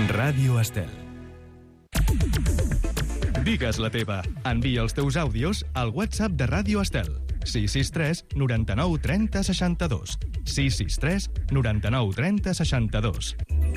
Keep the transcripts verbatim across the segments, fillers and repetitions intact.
Ràdio Estel. Digues la teva. Envia els teus àudios al WhatsApp de Ràdio Estel. sis sis tres noranta-nou trenta seixanta-dos. sis sis tres noranta-nou trenta seixanta-dos.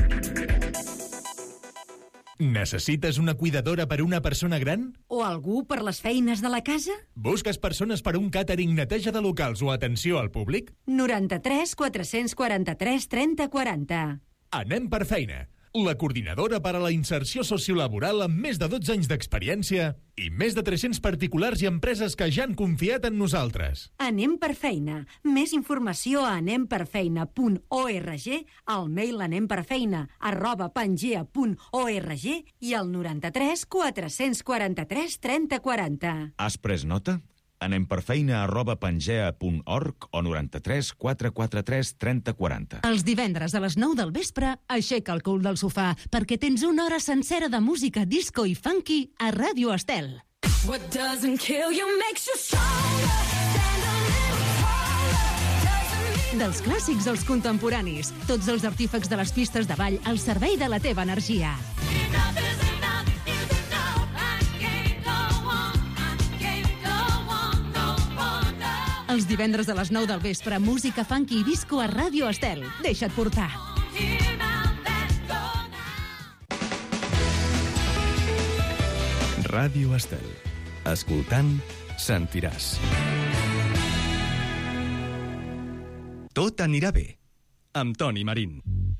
Necessites una cuidadora per una persona gran? O algú per les feines de la casa? Busques persones per un càtering, neteja de locals o atenció al públic? noranta-tres quatre-cents quaranta-tres trenta quaranta. Anem per feina. La coordinadora per a la inserció sociolaboral amb més de dotze anys d'experiència i més de tres-cents particulars i empreses que ja han confiat en nosaltres. Anem per feina. Més informació a anem per feina punt org, al mail anemperfeina arroba pangea punt org i al noranta-tres quatre-cents quaranta-tres trenta quaranta. Has pres nota? Anem per feina arroba pangea punt org o noranta-tres quatre quaranta-tres trenta quaranta. Els divendres a les nou del vespre, aixeca el cul del sofà perquè tens una hora sencera de música disco i funky a Ràdio Estel. What doesn't kill you makes you stronger. Stand a little taller. Dels clàssics als contemporanis, tots els artífecs de les pistes de ball al servei de la teva energia. Enough is enough is enough. I can't go on. I can't go on no more. Els divendres a les nou del vespre, música funky i disco a Ràdio Estel. Deixa't portar. Here now, let's go now. Ràdio Estel. Escoltant, sentiràs. Tot anirà bé. Amb Toni Marín.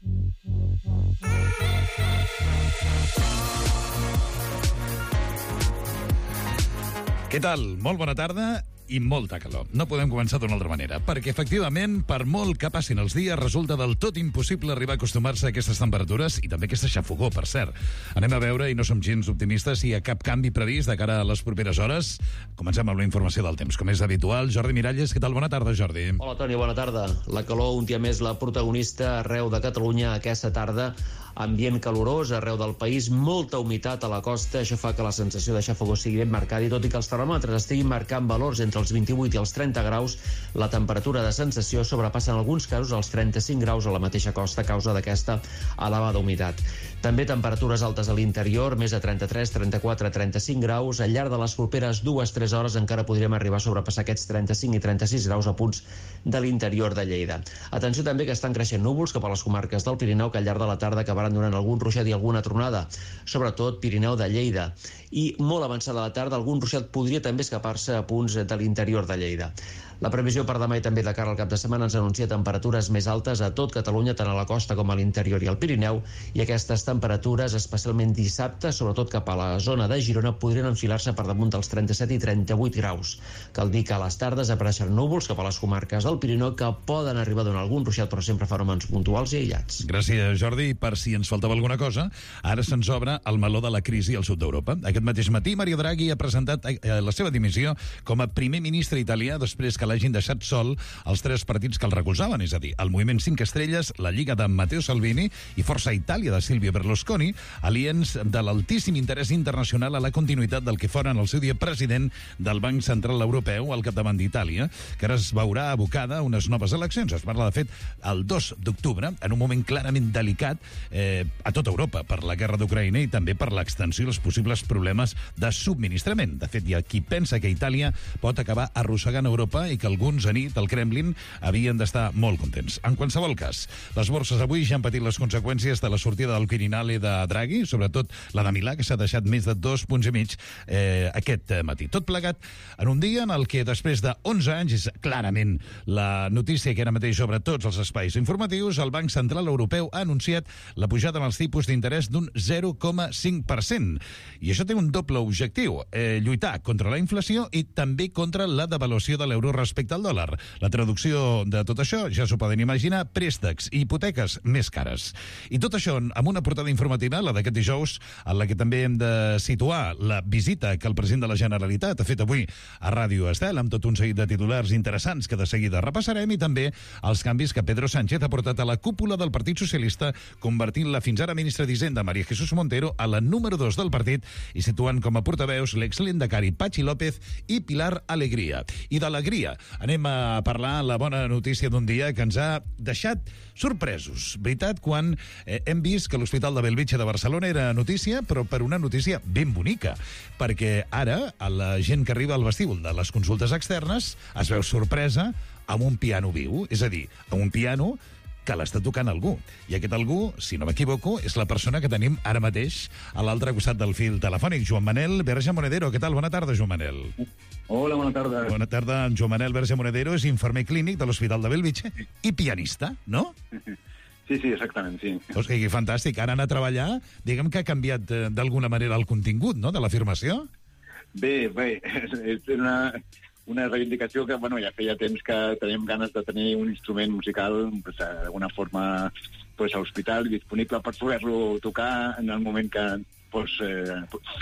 Què tal? Molt bona tarda i molta calor. No podem començar d'una altra manera, perquè efectivament, per molt que passin els dies, resulta del tot impossible arribar a acostumar-se a aquestes temperatures i també aquesta xafogor, per cert. Anem a veure, i no som gens optimistes, si hi ha cap canvi previst de cara a les properes hores. Comencem amb la informació del temps, com és habitual. Jordi Miralles, què tal? Bona tarda, Jordi. Hola, Toni, bona tarda. La calor, un dia més, la protagonista arreu de Catalunya aquesta tarda. Ambient calorós arreu del país, molta humitat a la costa, això fa que la sensació de xafogor sigui ben marcada i tot i que els termòmetres estiguin marcant valors entre els vint-i-vuit i els trenta graus, la temperatura de sensació sobrepassa en alguns casos els trenta-cinc graus a la mateixa costa a causa d'aquesta elevada humitat. També temperatures altes a l'interior, més de trenta-tres, trenta-quatre, trenta-cinc graus. Al llarg de les properes dues a tres hores encara podríem arribar a sobrepassar aquests trenta-cinc i trenta-sis graus a punts de l'interior de Lleida. Atenció també que estan creixent núvols cap a les comarques del Pirineu, que al llarg de la tarda acabaran donant algun ruixat i alguna tronada, sobretot Pirineu de Lleida. I molt avançada la tarda, algun ruixat podria també escapar-se a punts de l'interior de Lleida. La previsió per demà i també de cara al cap de setmana ens anuncia temperatures més altes a tot Catalunya, tant a la costa com a l'interior i al Pirineu, i aquestes temperatures, especialment dissabte, sobretot cap a la zona de Girona, podrien enfilar-se per damunt dels trenta-set i trenta-vuit graus. Cal dir que a les tardes apareixen núvols cap a les comarques del Pirineu que poden arribar a donar algun ruixat, però sempre fenòmens puntuals i aïllats. Gràcies, Jordi. Per si ens faltava alguna cosa, ara se'ns obre el meló de la crisi al sud d'Europa. Aquest mateix matí, Mario Draghi ha presentat la seva dimissió com a primer ministre italià després que l'hagin deixat sol els tres partits que el recolzaven, és a dir, el Moviment cinc Estrelles, la Lliga de Matteo Salvini i Força Itàlia de Silvio Berlusconi, aliens de l'altíssim interès internacional a la continuïtat del que foren el seu dia president del Banc Central Europeu al capdavant d'Itàlia, que ara es veurà abocada a unes noves eleccions. Es parla, de fet, el dos d'octubre, en un moment clarament delicat eh, a tota Europa per la guerra d'Ucraïna i també per l'extensió i els possibles problemes de subministrament. De fet, hi ha qui pensa que Itàlia pot acabar arrossegant Europa i que alguns anit al Kremlin havien d'estar molt contents. En qualsevol cas, les borses avui ja han patit les conseqüències de la sortida del Quirinale de Draghi, sobretot la de Milà, que s'ha deixat més de dos punts i mig eh, aquest matí. Tot plegat en un dia en el que després de onze anys, és clarament la notícia que ara mateix sobre tots els espais informatius, el Banc Central Europeu ha anunciat la pujada en els tipus d'interès d'un zero coma cinc per cent. I això té un doble objectiu, eh, lluitar contra la inflació i també contra la devaluació de l'euro respecte al dòlar. La traducció de tot això, ja s'ho poden imaginar, préstecs i hipoteques més cares. I tot això amb una portada informativa, la d'aquest dijous, en la que també hem de situar la visita que el president de la Generalitat ha fet avui a Ràdio Estel, amb tot un seguit de titulars interessants que de seguida repassarem, i també els canvis que Pedro Sánchez ha portat a la cúpula del Partit Socialista, convertint la fins ara ministra d'Hisenda, María Jesús Montero, a la número dos del partit i situant com a portaveus l'ex-lehendakari Patxi López i Pilar Alegría. I d'alegria Vinga, anem a parlar la bona notícia d'un dia que ens ha deixat sorpresos. Veritat, quan eh, hem vist que l'Hospital de Bellvitge de Barcelona era notícia, però per una notícia ben bonica, perquè ara a la gent que arriba al vestíbul de les consultes externes es veu sorpresa amb un piano viu, és a dir, amb un piano que l'està tocant algú. I aquest algú, si no m'equivoco, és la persona que tenim ara mateix a l'altre costat del fil telefònic, Joan Manel Verge Monedero. Què tal? Bona tarda, Joan Manel. Hola, bona tarda. Bona tarda. En Joan Manel Verge Monedero és infermer clínic de l'Hospital de Bellvitge i pianista, no? Sí, sí, exactament, sí. O sigui, fantàstic. Ara anar a treballar, diguem que ha canviat eh, d'alguna manera el contingut, no?, de l'afirmació. Bé, bé, és, és una, una reivindicació que, bueno, ja feia temps que teníem ganes de tenir un instrument musical, pues, d'alguna forma, pues, a l'hospital, disponible per poder-lo tocar en el moment que pues, eh,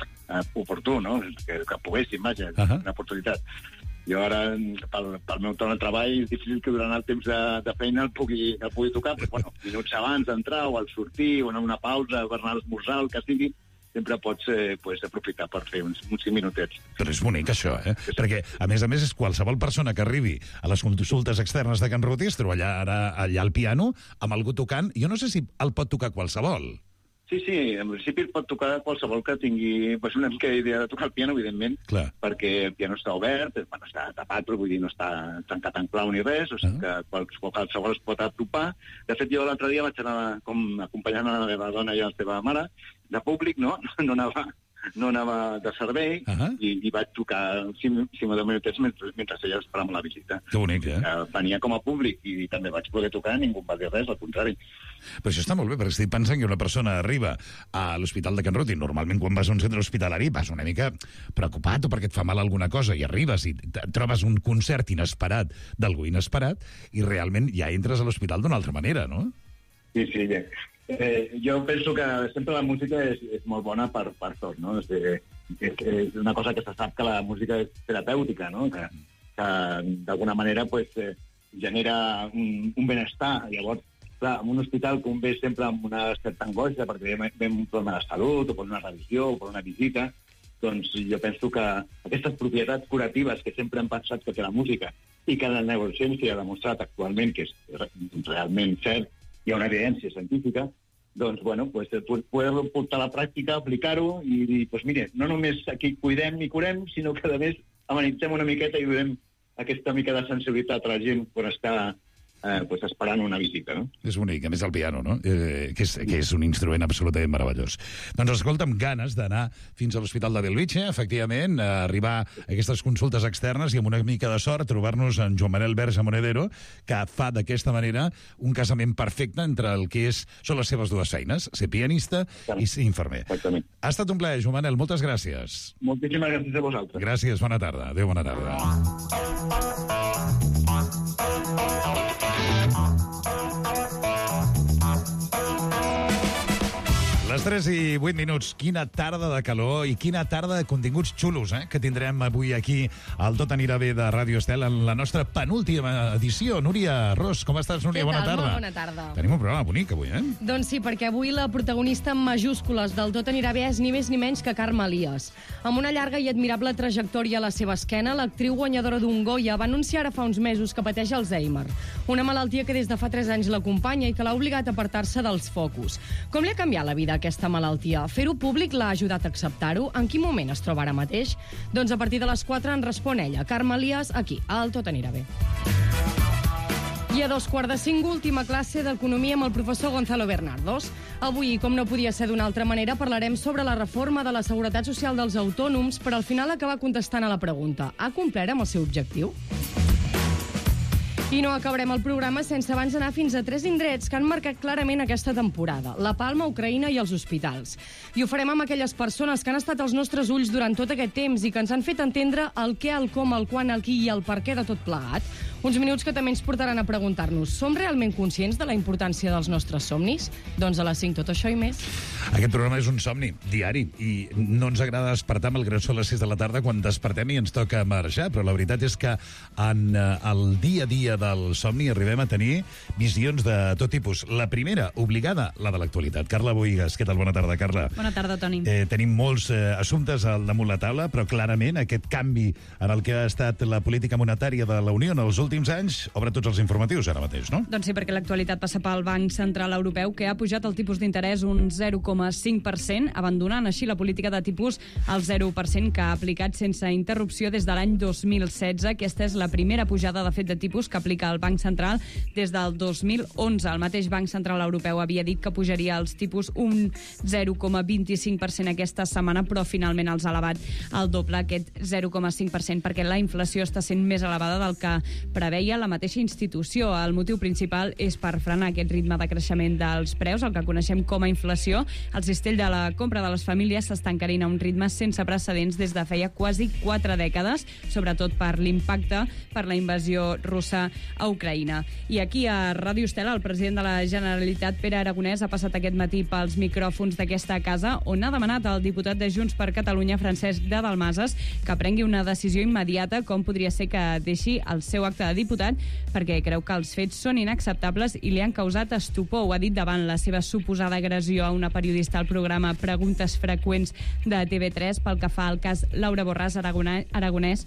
oportú, no?, que, que poguéssim, vaja, uh -huh. una oportunitat. Jo ara, pel, pel meu torn de treball, és difícil que durant el temps de, de feina el pugui, el pugui tocar, però, bueno, minuts abans d'entrar o al sortir o en una pausa per anar a esmorzar, el que sigui, sempre pots eh, pues, aprofitar per fer uns, uns cinc minutets. Però és bonic, això, eh? Sí. Perquè, a més a més, és qualsevol persona que arribi a les consultes externes de Can Ruti es trobarà allà, allà al piano amb algú tocant. Jo no sé si el pot tocar qualsevol. Sí, sí, en principi pot tocar qualsevol que tingui pues, una mica d'idea de tocar el piano, evidentment, clar, perquè el piano està obert, bueno, està tapat, però vull dir, no està tancat en clau ni res, o sigui que qualsevol es pot apropar. De fet, jo l'altre dia vaig anar com acompanyant a la meva dona i a la seva mare, de públic, no? No anava, no anava de servei, uh -huh. i, i vaig tocar cinc o deu minutets mentre, mentre ella esperava la visita. Que bonic, eh? Uh, venia com a públic i també vaig poder tocar, ningú em va dir res, al contrari. Però això està molt bé, perquè estic pensant que una persona arriba a l'Hospital de Can Ruti, normalment quan vas a un centre hospitalari vas una mica preocupat o perquè et fa mal alguna cosa, i arribes i trobes un concert inesperat d'algú inesperat i realment ja entres a l'hospital d'una altra manera, no? Sí, sí, ja. Eh, jo penso que sempre la música és, és molt bona per, per tot, no? És, és, és una cosa que se sap que la música és terapèutica, no? Que, que d'alguna manera pues, eh, genera un, un benestar. Llavors, clar, en un hospital que un ve sempre amb una certa angoixa perquè ve un problema de salut o per una revisió o per una visita, doncs jo penso que aquestes propietats curatives que sempre hem pensat que té la música i que la neurociència ha demostrat actualment que és realment cert, hi ha una evidència científica, doncs, bueno, pues, poder-lo portar a la pràctica, aplicar-ho i dir, pues, mire, no només aquí cuidem i curem, sinó que, a més, amenitzem una miqueta i donem aquesta mica de sensibilitat a la gent quan està eh, pues, esperant una visita, no? És bonic, a més el piano, no? Eh, que, és, que és un instrument absolutament meravellós. Doncs escolta'm, ganes d'anar fins a l'Hospital de Bellvitge, efectivament, a arribar a aquestes consultes externes i amb una mica de sort trobar-nos en Joan Manel Verge Monedero, que fa d'aquesta manera un casament perfecte entre el que és, són les seves dues feines, ser pianista i ser infermer. Exactament. Ha estat un plaer, Joan Manel, moltes gràcies. Moltíssimes gràcies a vosaltres. Gràcies, bona tarda. Adéu, bona tarda. Les tres i vuit minuts. Quina tarda de calor i quina tarda de continguts xulos, eh, que tindrem avui aquí al Tot anirà bé de Ràdio Estel en la nostra penúltima edició. Núria Ros, com estàs, Núria? Què Bona tal? tarda. Molt bona tarda. Tenim un programa bonic avui, eh? Doncs sí, perquè avui la protagonista en majúscules del Tot anirà bé és ni més ni menys que Carme Elias. Amb una llarga i admirable trajectòria a la seva esquena, l'actriu guanyadora d'un Goya va anunciar ara fa uns mesos que pateix Alzheimer, una malaltia que des de fa tres anys l'acompanya i que l'ha obligat a apartar-se dels focus. Com li ha canviat la vida aquesta malaltia? Fer-ho públic l'ha ajudat a acceptar-ho? En quin moment es troba ara mateix? Doncs a partir de les quatre en respon ella, Carme Elias, aquí, al Tot anirà bé. I a dos quarts de cinc, última classe d'Economia amb el professor Gonzalo Bernardos. Avui, com no podia ser d'una altra manera, parlarem sobre la reforma de la Seguretat Social dels autònoms, però al final acabar contestant a la pregunta: ha complert amb el seu objectiu? I no acabarem el programa sense abans anar fins a tres indrets que han marcat clarament aquesta temporada: La Palma, Ucraïna i els hospitals. I ho farem amb aquelles persones que han estat als nostres ulls durant tot aquest temps i que ens han fet entendre el què, el com, el quan, el qui i el per què de tot plegat. Uns minuts que també ens portaran a preguntar-nos: som realment conscients de la importància dels nostres somnis? Doncs a les cinc tot això i més. Aquest programa és un somni diari i no ens agrada despertar amb el gran sol a les sis de la tarda quan despertem i ens toca marxar, però la veritat és que en eh, el dia a dia del somni arribem a tenir visions de tot tipus. La primera, obligada, la de l'actualitat. Carla Boïgues, què tal? Bona tarda, Carla. Bona tarda, Toni. Eh, tenim molts eh, assumptes al damunt la taula, però clarament aquest canvi en el que ha estat la política monetària de la Unió en els últims anys obre tots els informatius ara mateix, no? Doncs sí, perquè l'actualitat passa pel Banc Central Europeu, que ha pujat el tipus d'interès un zero coma cinc per cent, abandonant així la política de tipus al zero per cent que ha aplicat sense interrupció des de l'any dos mil setze. Aquesta és la primera pujada de fet de tipus que aplica el Banc Central des del dos mil onze. El mateix Banc Central Europeu havia dit que pujaria els tipus un zero coma vint-i-cinc per cent aquesta setmana, però finalment els ha elevat al doble, aquest zero coma cinc per cent, perquè la inflació està sent més elevada del que preveia la mateixa institució. El motiu principal és per frenar aquest ritme de creixement dels preus, el que coneixem com a inflació. El cistell de la compra de les famílies s'està encarint a un ritme sense precedents des de feia quasi quatre dècades, sobretot per l'impacte per la invasió russa a Ucraïna. I aquí a Ràdio Estela, el president de la Generalitat, Pere Aragonès, ha passat aquest matí pels micròfons d'aquesta casa, on ha demanat al diputat de Junts per Catalunya, Francesc de Dalmases, que prengui una decisió immediata, com podria ser que deixi el seu acte de diputat, perquè creu que els fets són inacceptables i li han causat estupor. Ho ha dit davant la seva suposada agressió a una periodista al programa Preguntes Freqüents de T V tres pel que fa al cas Laura Borràs. Aragonès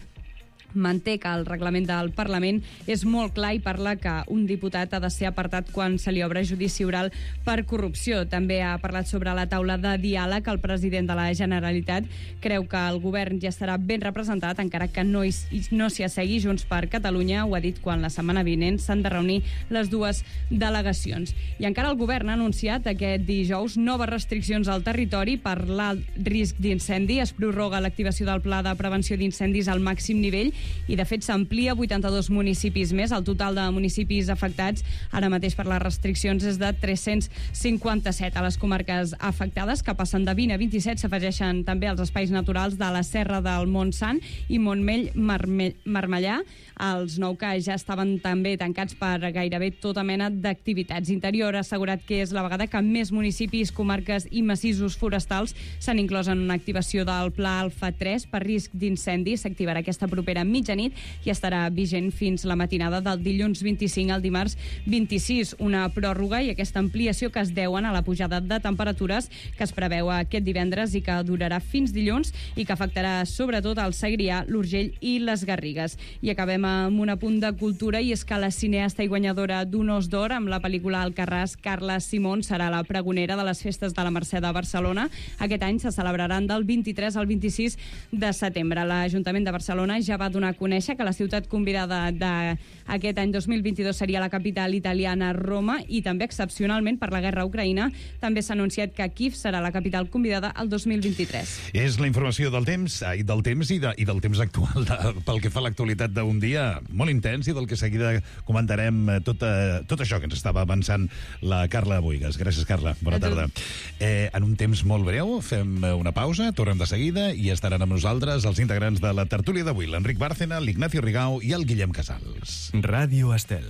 manté que el reglament del Parlament és molt clar i parla que un diputat ha de ser apartat quan se li obre judici oral per corrupció. També ha parlat sobre la taula de diàleg. El president de la Generalitat creu que el govern ja estarà ben representat, encara que no, hi, no s'hi assegui Junts per Catalunya. Ho ha dit quan la setmana vinent s'han de reunir les dues delegacions. I encara el govern ha anunciat aquest dijous noves restriccions al territori per l'alt risc d'incendi. Es prorroga l'activació del pla de prevenció d'incendis al màxim nivell i, de fet, s'amplia a vuitanta-dos municipis més. El total de municipis afectats ara mateix per les restriccions és de tres-cents cinquanta-set. A les comarques afectades, que passen de vint a vint-i-set, s'afegeixen també els espais naturals de la Serra del Montsant i Montmell-Marmellà. Els nou que ja estaven també tancats per gairebé tota mena d'activitats. Interior ha assegurat que és la vegada que més municipis, comarques i massissos forestals s'han inclòs en una activació del Pla Alfa tres per risc d'incendi. S'activarà aquesta propera mitjanit i estarà vigent fins la matinada del dilluns vint-i-cinc al dimarts vint-i-sis. Una pròrroga i aquesta ampliació que es deuen a la pujada de temperatures que es preveu aquest divendres i que durarà fins dilluns i que afectarà sobretot el Segrià, l'Urgell i les Garrigues. I acabem amb un apunt de cultura, i és que la cineasta i guanyadora d'un Os d'Or amb la pel·lícula Alcarràs, Carla Simón, serà la pregonera de les festes de la Mercè de Barcelona. Aquest any se celebraran del vint-i-tres al vint-i-sis de setembre. L'Ajuntament de Barcelona ja va donar a conèixer que la ciutat convidada d'aquest any dos mil vint-i-dos seria la capital italiana, Roma, i també excepcionalment per la guerra a Ucraïna també s'ha anunciat que Kíev serà la capital convidada el dos mil vint-i-tres. És la informació del temps, ai, del temps i, de, i del temps actual de, pel que fa a l'actualitat d'un dia molt intens i del que seguida comentarem tot, eh, tot això que ens estava avançant la Carla Boïgues. Gràcies, Carla. Bona tarda. Eh, en un temps molt breu fem una pausa, tornem de seguida i estaran amb nosaltres els integrants de la tertúlia d'avui, l'Enric Bárcena, l'Ignacio Rigau i el Guillem Casals. Ràdio Estel.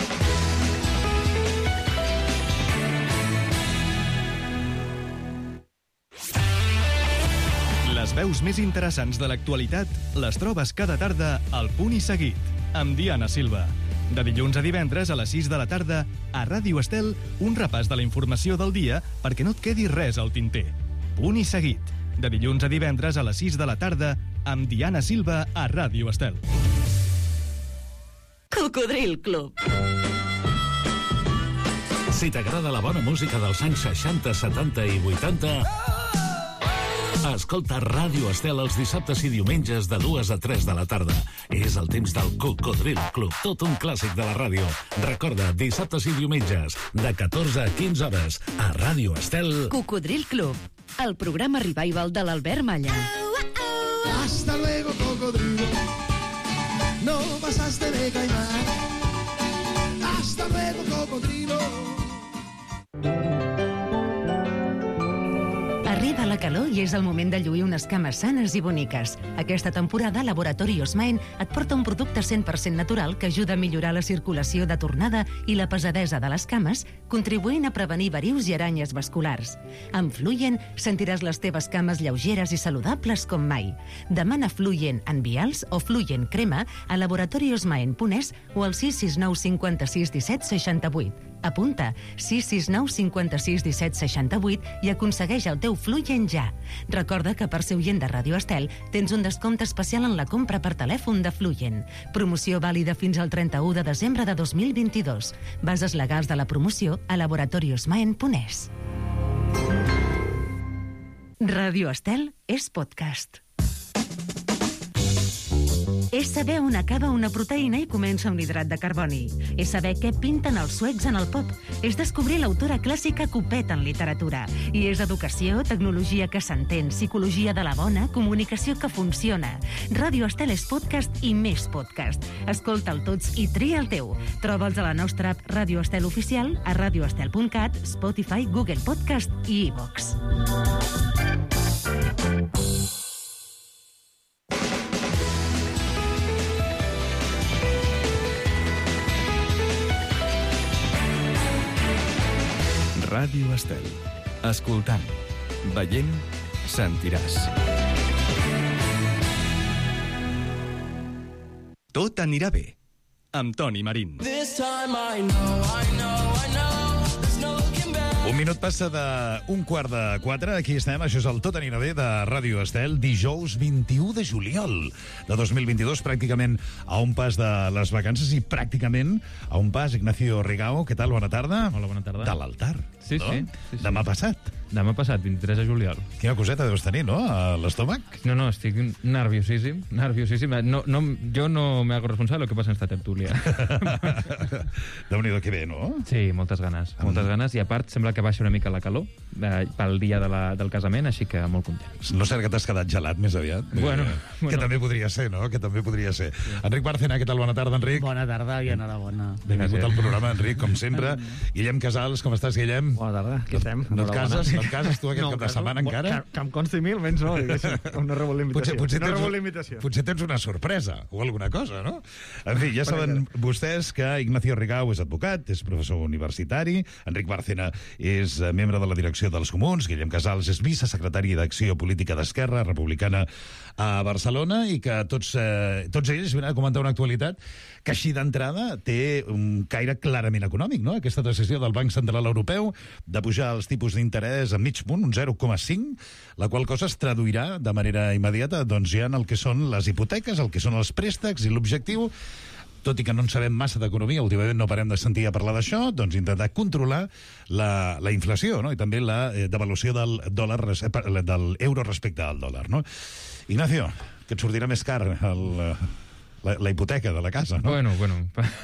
Les veus més interessants de l'actualitat les trobes cada tarda al Punt i Seguit, amb Diana Silva. De dilluns a divendres a les sis de la tarda, a Ràdio Estel, un repàs de la informació del dia perquè no et quedi res al tinter. Punt i Seguit. De dilluns a divendres a les sis de la tarda, amb Diana Silva a Ràdio Estel. Cocodril Club. Si t'agrada la bona música dels anys seixanta, setanta i vuitanta... Escolta Ràdio Estel els dissabtes i diumenges de dues a tres de la tarda. És el temps del Cocodril Club, tot un clàssic de la ràdio. Recorda, dissabtes i diumenges, de catorze a quinze hores, a Ràdio Estel. Cocodril Club, el programa revival de l'Albert Malla. Hasta luego, cocodrilo. No pasaste de caimán. Hasta luego, cocodrilo. Arriba la calor i és el moment de lluir unes cames sanes i boniques. Aquesta temporada, Laboratori Osmaen et porta un producte cent per cent natural que ajuda a millorar la circulació de tornada i la pesadesa de les cames, contribuint a prevenir varius i aranyes vasculars. Amb Fluyen sentiràs les teves cames lleugeres i saludables com mai. Demana Fluyen en vials o Fluyen crema a laboratoriosmaen punt es o al sis sis nou cinquanta-sis disset seixanta-vuit. Apunta sis sis nou cinquanta-sis disset seixanta-vuit i aconsegueix el teu Fluyen ja. Recorda que per ser oient de Ràdio Estel tens un descompte especial en la compra per telèfon de Fluyen. Promoció vàlida fins al trenta-u de desembre de dos mil vint-i-dos. Bases legals de la promoció a laboratoriosmaen punt es. Ràdio Estel és podcast. És saber on acaba una proteïna i comença un hidrat de carboni. És saber què pinten els suecs en el pop. És descobrir l'autora clàssica Copet en literatura. I és educació, tecnologia que s'entén, psicologia de la bona, comunicació que funciona. Ràdio Estel és podcast i més podcast. Escolta'l tots i tria el teu. Troba'ls a la nostra app Ràdio Estel Oficial, a radioestel punt cat, Spotify, Google Podcast i iVox. Ràdio Estel. Escoltant, veient, sentiràs. Tot anirà bé, amb Toni Marín. This time I know, I know, I know, there's no looking back. Un minut passa d'un quart de quatre. Aquí estem, això és el Tot anirà bé de Ràdio Estel, dijous vint-i-u de juliol de dos mil vint-i-dos, pràcticament a un pas de les vacances i pràcticament a un pas. Ignacio Rigao, què tal? Bona tarda. Hola, bona tarda. De l'altar. Sí, no? sí, sí, sí. Demà passat. Demà passat, vint-i-tres de juliol. Quina coseta deus tenir, no?, a l'estómac. No, no, estic nerviosíssim, nerviosíssim. No, no, jo no me hago responsable de lo que passa en esta tertúlia. Déu-n'hi-do que bé, no? Sí, moltes ganes, moltes ganes. I a part, sembla que baixa una mica la calor eh, pel dia de la, del casament, així que molt content. No sé que t'has quedat gelat més aviat. Bueno, eh, que bueno. també podria ser, no? Que també podria ser. Sí. Enric Bárcena, què tal? Bona tarda, Enric. Bona tarda i enhorabona. Benvingut al programa, Enric, com sempre. Guillem Casals, com estàs, Guillem? Bona tarda, què estem? No et cases? No et cases tu aquest No, cap de setmana encara? Que, que em consti mil, menys no. No rebut la invitació. Potser, potser, no tens, rebut la invitació. potser tens una sorpresa o alguna cosa, no? En fi, ja saben vostès que Ignacio Rigao és advocat, és professor universitari, Enric Bárcena és membre de la direcció dels Comuns, Guillem Casals és vicesecretari d'Acció Política d'Esquerra Republicana a Barcelona, i que tots, eh, tots ells venen a comentar una actualitat que així d'entrada té un caire clarament econòmic, no? Aquesta decisió del Banc Central Europeu de pujar els tipus d'interès a mig punt, un zero coma cinc, la qual cosa es traduirà de manera immediata doncs, ja en el que són les hipoteques, el que són els préstecs, i l'objectiu, tot i que no en sabem massa d'economia, últimament no parem de sentir a parlar d'això, doncs intentar controlar la, la inflació, no? I també la eh, devaluació del dòlar, del euro respecte al dòlar, no? Ignacio, que et sortirà més car el, la, la hipoteca de la casa, no? Bueno, bueno.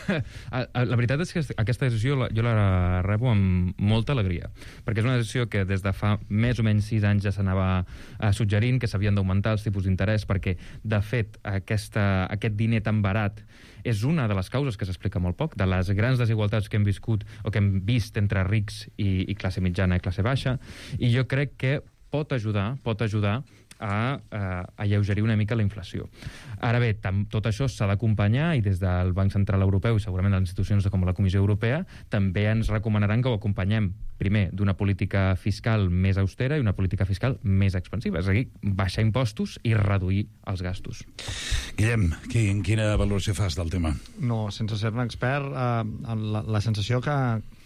La veritat és que aquesta decisió jo la rebo amb molta alegria, perquè és una decisió que des de fa més o menys sis anys ja s'anava suggerint que s'havien d'augmentar els tipus d'interès, perquè, de fet, aquesta, aquest diner tan barat és una de les causes que s'explica molt poc, de les grans desigualtats que hem viscut o que hem vist entre rics i, i classe mitjana i classe baixa, i jo crec que pot ajudar, pot ajudar a, a alleugerir una mica la inflació. Ara bé, tam, tot això s'ha d'acompanyar, i des del Banc Central Europeu i segurament les institucions com la Comissió Europea també ens recomanaran que ho acompanyem, primer, d'una política fiscal més austera i una política fiscal més expansiva, és a dir, baixar impostos i reduir els gastos. Guillem, quin, quina valoració fas del tema? No, sense ser un expert, eh, la, la sensació que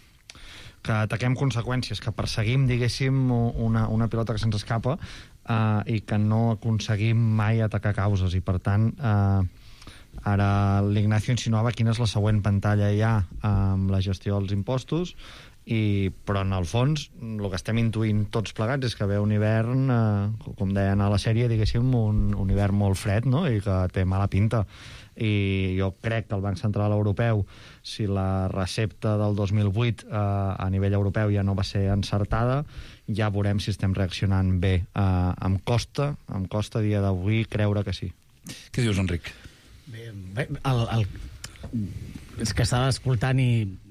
que ataquem conseqüències, que perseguim, diguéssim, una, una pilota que se'ns escapa, eh, i que no aconseguim mai atacar causes, i per tant eh, ara l'Ignacio insinuava quina és la següent pantalla ja amb la gestió dels impostos, i, però en el fons el que estem intuint tots plegats és que ve un hivern, eh, com deien a la sèrie, diguéssim, un, un hivern molt fred, no? I que té mala pinta. I jo crec que el Banc Central Europeu, si la recepta del dos mil vuit eh, a nivell europeu ja no va ser encertada, ja veurem si estem reaccionant bé. Eh, em costa, em costa a dia d'avui creure que sí. Què dius, Enric? Bé, bé el, el... és que estava escoltant i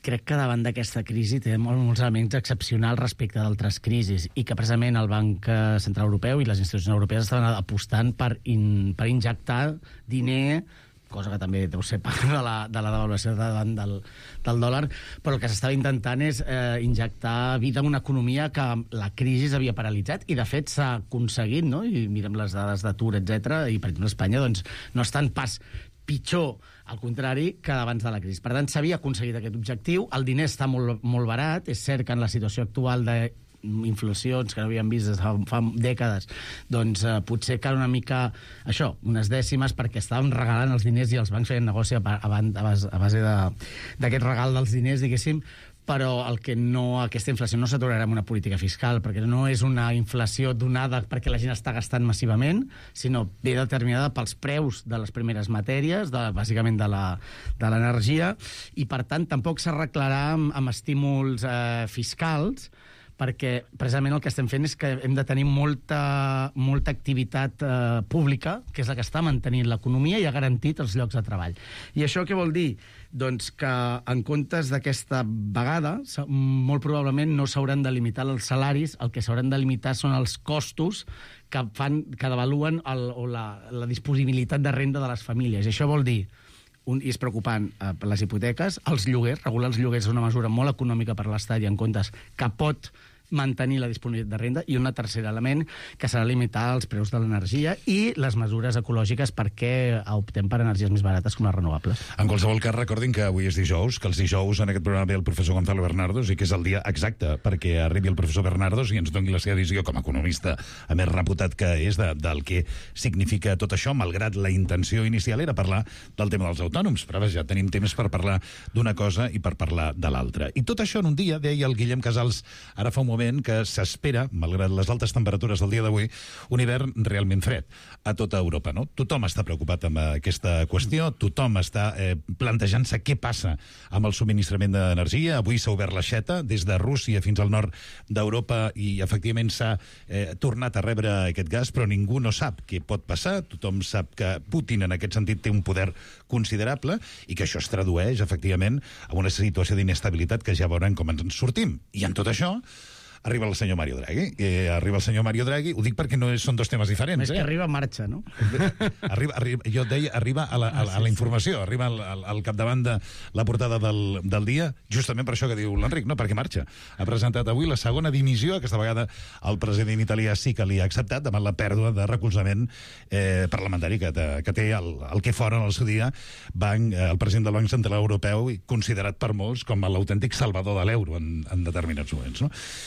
crec que davant d'aquesta crisi té molts, molts elements excepcionals respecte d'altres crisis i que precisament el Banc Central Europeu i les institucions europees estaven apostant per, in, per injectar diner, cosa que també deu ser part de la, de la devaluació davant del, del dòlar, però el que s'estava intentant és eh, injectar vida en una economia que la crisi havia paralitzat i, de fet, s'ha aconseguit, no? I mirem les dades d'atur, etcètera, i, per exemple, Espanya doncs, no estan pas pitjor, al contrari, que abans de la crisi. Per tant, s'havia aconseguit aquest objectiu, el diner està molt, molt barat, és cert que en la situació actual de inflacions que no havíem vist des de fa dècades, doncs eh, potser cal una mica, això, unes dècimes, perquè estàvem regalant els diners i els bancs feien negoci a, a, a base, a base d'aquest regal dels diners, diguéssim, però el que no, aquesta inflació no s'aturarà amb una política fiscal, perquè no és una inflació donada perquè la gent està gastant massivament, sinó ve determinada pels preus de les primeres matèries, de, bàsicament de la, de l'energia, i per tant tampoc s'arreglarà amb, amb estímuls eh, fiscals, perquè precisament el que estem fent és que hem de tenir molta, molta activitat eh, pública, que és la que està mantenint l'economia i ha garantit els llocs de treball. I això què vol dir? Doncs que en comptes d'aquesta vegada, molt probablement no s'hauran de limitar els salaris, el que s'hauran de limitar són els costos que fan que devaluen el, o la, la disponibilitat de renda de les famílies. I això vol dir, un, i és preocupant, eh, les hipoteques, els lloguers, regular els lloguers és una mesura molt econòmica per l'Estat i en comptes que pot mantenir la disponibilitat de renda, i un tercer element que serà limitar els preus de l'energia i les mesures ecològiques perquè optem per energies més barates com les renovables. En qualsevol cas, recordin que avui és dijous, que els dijous en aquest programa ve el professor Gonzalo Bernardos i que és el dia exacte perquè arribi el professor Bernardos i ens doni la seva visió com a economista a més reputat que és de, del que significa tot això, malgrat la intenció inicial era parlar del tema dels autònoms, però ja tenim temps per parlar d'una cosa i per parlar de l'altra. I tot això en un dia, deia el Guillem Casals ara fa un moment, que s'espera, malgrat les altes temperatures del dia d'avui, un hivern realment fred a tota Europa, no? Tothom està preocupat amb aquesta qüestió, tothom està eh, plantejant-se què passa amb el subministrament d'energia. Avui s'ha obert l'aixeta des de Rússia fins al nord d'Europa i efectivament s'ha eh, tornat a rebre aquest gas, però ningú no sap què pot passar. Tothom sap que Putin en aquest sentit té un poder considerable i que això es tradueix efectivament en una situació d'inestabilitat que ja veurem com ens en sortim. I en tot això arriba el senyor Mario Draghi. Eh, arriba el senyor Mario Draghi, ho dic perquè no és, són dos temes diferents. Més eh? que arriba a marxa, no? Arriba, arriba, jo deia, arriba a la, a la, a la informació, arriba al, al, al capdavant de la portada del, del dia, justament per això que diu l'Enric, no? Perquè marxa. Ha presentat avui la segona dimissió, aquesta vegada el president italià sí que li ha acceptat, davant la pèrdua de recolzament eh, parlamentari que, te, que té el, el que fora en el seu dia banc, eh, el president del Banc Central Europeu, considerat per molts com l'autèntic salvador de l'euro en, en determinats moments, no?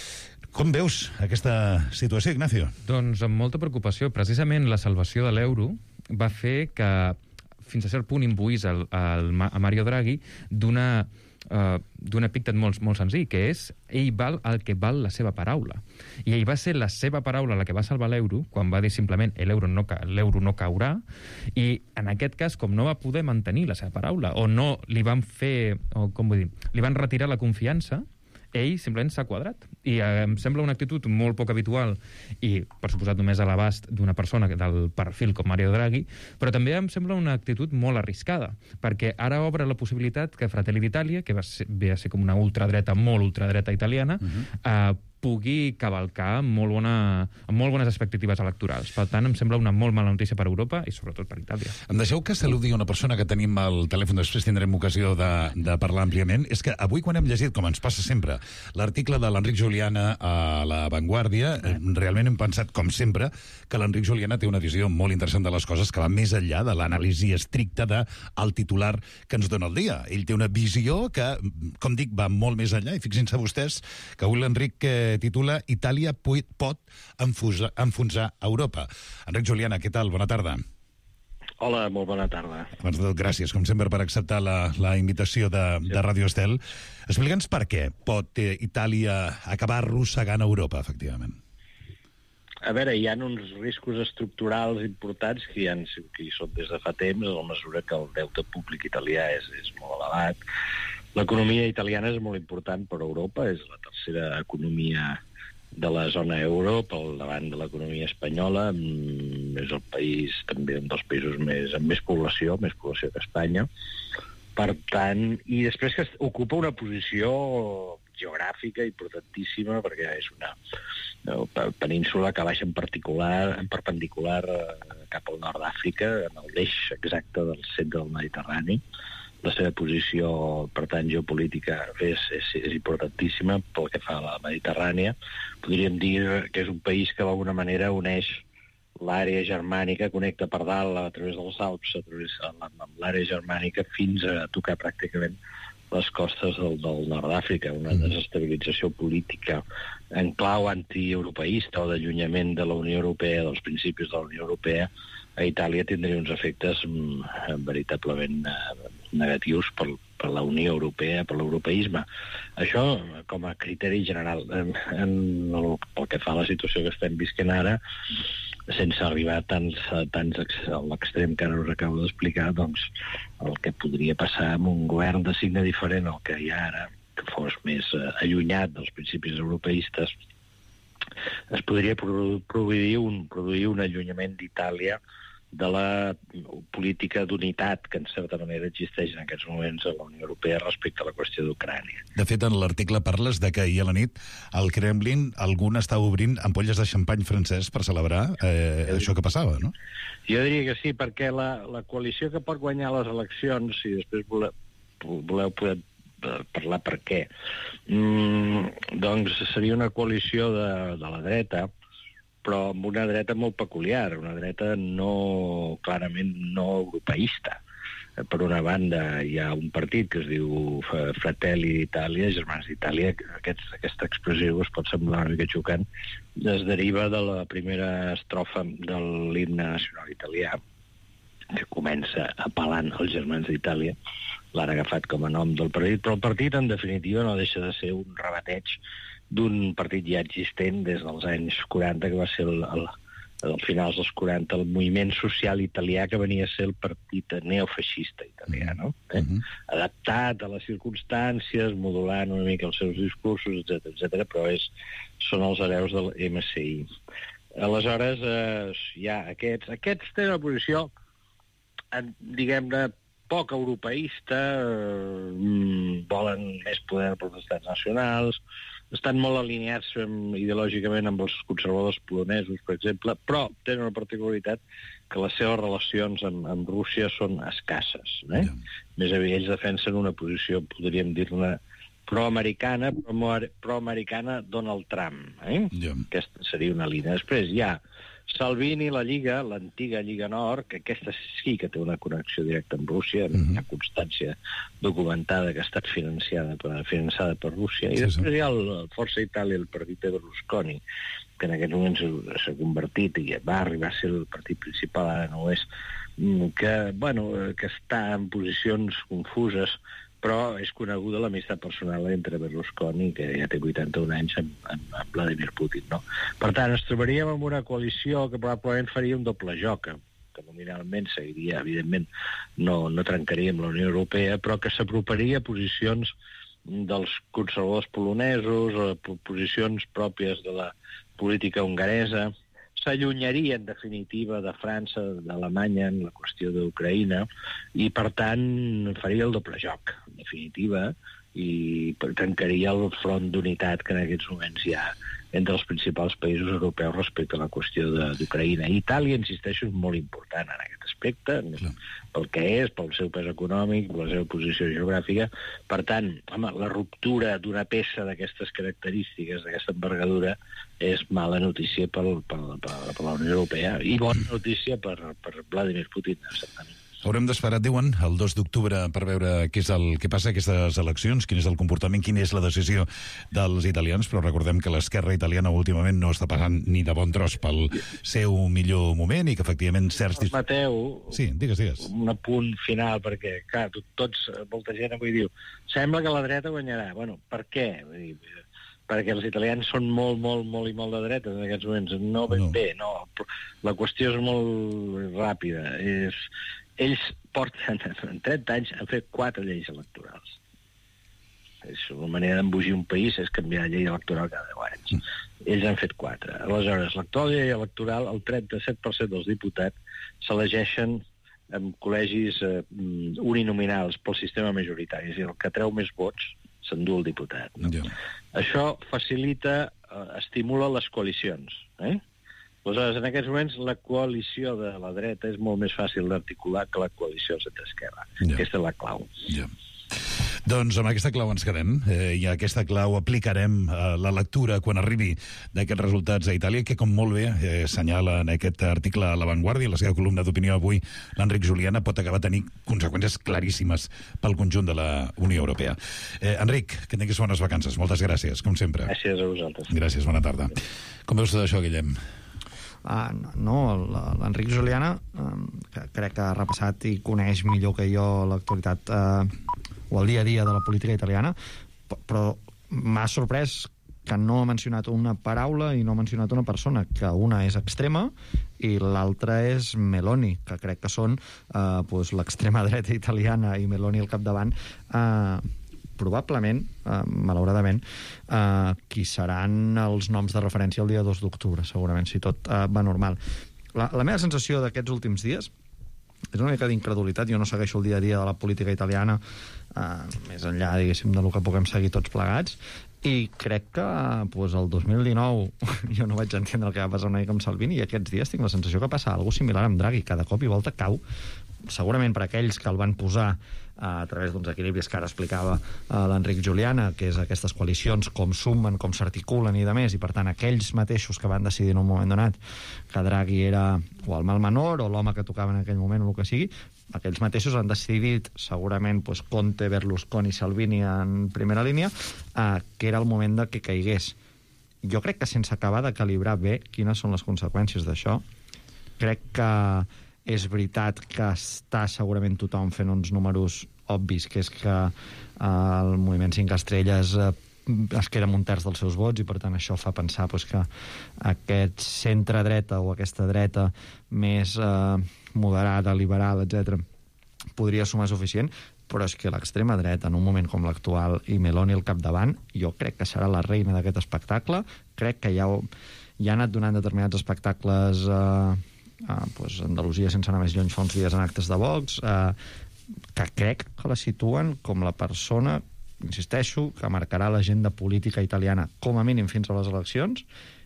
Com veus aquesta situació, Ignacio? Doncs amb molta preocupació. Precisament la salvació de l'euro va fer que fins a cert punt imbuís el, el, a Mario Draghi d'una uh, d'un epíctet molt, molt senzill, que és ell val el que val la seva paraula. I ell va ser la seva paraula la que va salvar l'euro, quan va dir simplement l'euro no, l'euro no caurà, i en aquest cas, com no va poder mantenir la seva paraula, o no li van fer, o com vull dir, li van retirar la confiança, ell simplement s'ha quadrat. I eh, em sembla una actitud molt poc habitual i, per suposat, només a l'abast d'una persona del perfil com Mario Draghi, però també em sembla una actitud molt arriscada, perquè ara obre la possibilitat que Fratelli d'Itàlia, que va ser, ve a ser com una ultradreta, molt ultradreta italiana, uh-huh. eh, pugui cavalcar amb molt, bona, amb molt bones expectatives electorals. Per tant, em sembla una molt mala notícia per Europa i sobretot per Itàlia. Em deixeu que saludi una persona que tenim al telèfon, després tindrem ocasió de, de parlar àmpliament. És que avui, quan hem llegit, com ens passa sempre, l'article de l'Enric Juliana a La Vanguardia, eh. realment hem pensat, com sempre, que l'Enric Juliana té una visió molt interessant de les coses que va més enllà de l'anàlisi estricta del titular que ens dona el dia. Ell té una visió que, com dic, va molt més enllà, i fixin-se vostès que avui l'Enric eh, titula Itàlia pot enfusar, enfonsar Europa. Enric Juliana, què tal? Bona tarda. Hola, molt bona tarda. Abans de tot, gràcies, com sempre, per acceptar la, la invitació de, sí. de Radio Estel. Explica'ns per què pot eh, Itàlia acabar arrossegant Europa, efectivament. A veure, hi ha uns riscos estructurals importants que hi, ha, que hi són des de fa temps, a la mesura que el deute públic italià és, és molt elevat. L'economia italiana és molt important per Europa, és la tercera economia de la zona euro, pel davant de l'economia espanyola, és el país també un dels països més, amb més població, més població que Espanya, Per tant, i després que ocupa una posició geogràfica importantíssima, perquè és una península que baixa en particular, en perpendicular cap al nord d'Àfrica, en el l'eix exacte del centre del Mediterrani. La seva posició, per tant, geopolítica és, és, és importantíssima pel que fa a la Mediterrània. Podríem dir que és un país que d'alguna manera uneix l'àrea germànica, connecta per dalt a través dels Alps, a través amb l'àrea germànica, fins a tocar pràcticament les costes del, del nord d'Àfrica, una desestabilització política en clau antieuropeista o d'allunyament de la Unió Europea, dels principis de la Unió Europea, a Itàlia tindria uns efectes mm, veritablement eh, negatius per, per la Unió Europea, per l'europeisme. Això com a criteri general. En, en el, pel que fa a la situació que estem visquent ara, sense arribar a tants, a tants a l'extrem que ara us acabo d'explicar, doncs el que podria passar amb un govern de signe diferent al que hi ha ara, que fos més eh, allunyat dels principis europeistes, es podria produir un, produir un allunyament d'Itàlia de la política d'unitat que en certa manera existeix en aquests moments a la Unió Europea respecte a la qüestió d'Ucrània. De fet, en l'article parles de que ahir a la nit al Kremlin algú està obrint ampolles de xampany francès per celebrar eh, això que passava, no? Jo diria que sí, perquè la, la coalició que pot guanyar les eleccions, si després voleu, voleu poder parlar per què, mm, doncs seria una coalició de, de la dreta, però amb una dreta molt peculiar, una dreta no, clarament no europeista. Per una banda, hi ha un partit que es diu Fratelli d'Itàlia, Germans d'Itàlia, aquest, aquesta expressió es pot semblar una mica xocant, es deriva de la primera estrofa de l'himne nacional italià, que comença apel·lant als Germans d'Itàlia, l'han agafat com a nom del partit, però el partit, en definitiva, no deixa de ser un rebateig d'un partit ja existent des dels anys quaranta, que va ser el, el, al finals dels quaranta, el moviment social italià, que venia a ser el partit neofeixista italià, no? Eh? Uh-huh. Adaptat a les circumstàncies, modulant una mica els seus discursos, etcètera, etcètera, però és, són els hereus del M S I. Aleshores, eh, hi ha aquests. Aquests tenen una posició, diguem-ne, poc europeista, eh, volen més poder per als estats nacionals, estan molt alineats amb, ideològicament amb els conservadors polonesos, per exemple, però tenen una particularitat que les seves relacions amb, amb Rússia són escasses. Eh? Yeah. Més aviat ells defensen una posició, podríem dir-ne, pro-americana, pro-americana Donald Trump. Eh? Yeah. Aquesta seria una línia. Després hi ha Salvini, la Lliga, l'antiga Lliga Nord, que aquesta sí que té una connexió directa amb Rússia, mm-hmm. hi ha constància documentada que ha estat financiada per, finançada per Rússia, i sí, després sí. hi ha el Força Itàlia, el partit de Berlusconi, que en aquest moment s'ha convertit i va arribar a ser el partit principal, ara no ho és, que, bueno, que està en posicions confuses, però és coneguda l'amistat personal entre Berlusconi, que ja té vuitanta-un anys, amb, amb, amb Vladimir Putin, no? Per tant, ens trobaríem amb una coalició que probablement faria un doble joc, que nominalment seguiria, evidentment, no, no trencaria amb la Unió Europea, però que s'aproparia a posicions dels conservadors polonesos, o posicions pròpies de la política hongaresa, s'allunyaria, en definitiva, de França, d'Alemanya, en la qüestió d'Ucraïna, i, per tant, faria el doble joc, en definitiva, i tancaria el front d'unitat que en aquests moments hi ha entre els principals països europeus respecte a la qüestió d'Ucraïna. Itàlia, insisteixo, és molt important en aquest aspecte, pel que és, pel seu pes econòmic, per la seva posició geogràfica. Per tant, home, la ruptura d'una peça d'aquestes característiques, d'aquesta envergadura, és mala notícia per, per, per, per la Unió Europea i bona notícia per, per Vladimir Putin, certament. Haurem d'esperar, diuen, el dos d'octubre per veure què és el que passa a aquestes eleccions, quin és el comportament, quina és la decisió dels italians, però recordem que l'esquerra italiana últimament no està passant ni de bon tros pel seu millor moment i que efectivament certs... Mateu, sí, digues, digues. Un apunt final, perquè, clar, tots, molta gent avui diu, sembla que la dreta guanyarà. Bueno, per què? Vull dir, perquè els italians són molt, molt, molt i molt de dreta en aquests moments. No ben no. bé, no. La qüestió és molt ràpida. És... Ells porten, en trenta anys, han fet quatre lleis electorals. És una manera d'embogir un país, és canviar la llei electoral cada deu anys. Mm. Ells han fet quatre. Aleshores, l'actual llei electoral, el trenta-set per cent dels diputats s'elegeixen amb col·legis eh, uninominals pel sistema majoritari, és a dir, el que treu més vots s'endú el diputat. No? Ja. Això facilita, eh, estimula les coalicions. Eh? Aleshores, en aquests moments, la coalició de la dreta és molt més fàcil d'articular que la coalició de l'esquerra. Ja. Aquesta és la clau. Ja. Doncs amb aquesta clau ens quedem, eh, i a aquesta clau aplicarem eh, la lectura quan arribi d'aquests resultats a Itàlia, que com molt bé eh, assenyala en aquest article a La Vanguardia, la seva columna d'opinió avui, l'Enric Juliana, pot acabar tenint conseqüències claríssimes pel conjunt de la Unió Europea. Eh, Enric, que tinguis bones vacances. Moltes gràcies, com sempre. Gràcies a vosaltres. Gràcies, bona tarda. Com veus tot això, Guillem? Ah, no, l'Enric Juliana eh, que crec que ha repassat i coneix millor que jo l'actualitat eh, o el dia a dia de la política italiana, però m'ha sorprès que no ha mencionat una paraula i no ha mencionat una persona, que una és extrema i l'altra és Meloni, que crec que són eh, pues, l'extrema dreta italiana i Meloni al capdavant, eh, probablement, eh, malauradament, eh, qui seran els noms de referència el dia dos d'octubre, segurament, si tot eh, va normal. La, la meva sensació d'aquests últims dies és una mica d'incredulitat. Jo no segueixo el dia a dia de la política italiana, eh, més enllà, diguéssim, de lo que puguem seguir tots plegats, i crec que pues, el dos mil dinou jo no vaig entendre el que va passar una mica amb Salvini, i aquests dies tinc la sensació que passa alguna cosa similar amb Draghi. Cada cop i volta cau, segurament per aquells que el van posar a través d'uns equilibris que ara explicava uh, l'Enric Juliana, que és aquestes coalicions, com sumen, com s'articulen i de més, i per tant aquells mateixos que van decidir en un moment donat que Draghi era o el mal menor o l'home que tocava en aquell moment o el que sigui, aquells mateixos han decidit, segurament pues, Conte, Berlusconi, Salvini en primera línia, uh, que era el moment de que caigués. Jo crec que sense acabar de calibrar bé quines són les conseqüències d'això, crec que és veritat que està segurament tothom fent uns números obvis, que és que eh, el moviment cinc estrelles eh, es queda amb un terç dels seus vots, i per tant això fa pensar pues, que aquest centre-dreta o aquesta dreta més eh, moderada, liberal, etcètera, podria sumar suficient, però és que l'extrema dreta, en un moment com l'actual, i Meloni al capdavant, jo crec que serà la reina d'aquest espectacle. Crec que ja, ja ha anat donant determinats espectacles... Eh, Uh, pues Andalusia, sense anar més lluny, fa uns dies en actes de Vox, uh, que crec que la situen com la persona, insisteixo, que marcarà l'agenda política italiana com a mínim fins a les eleccions,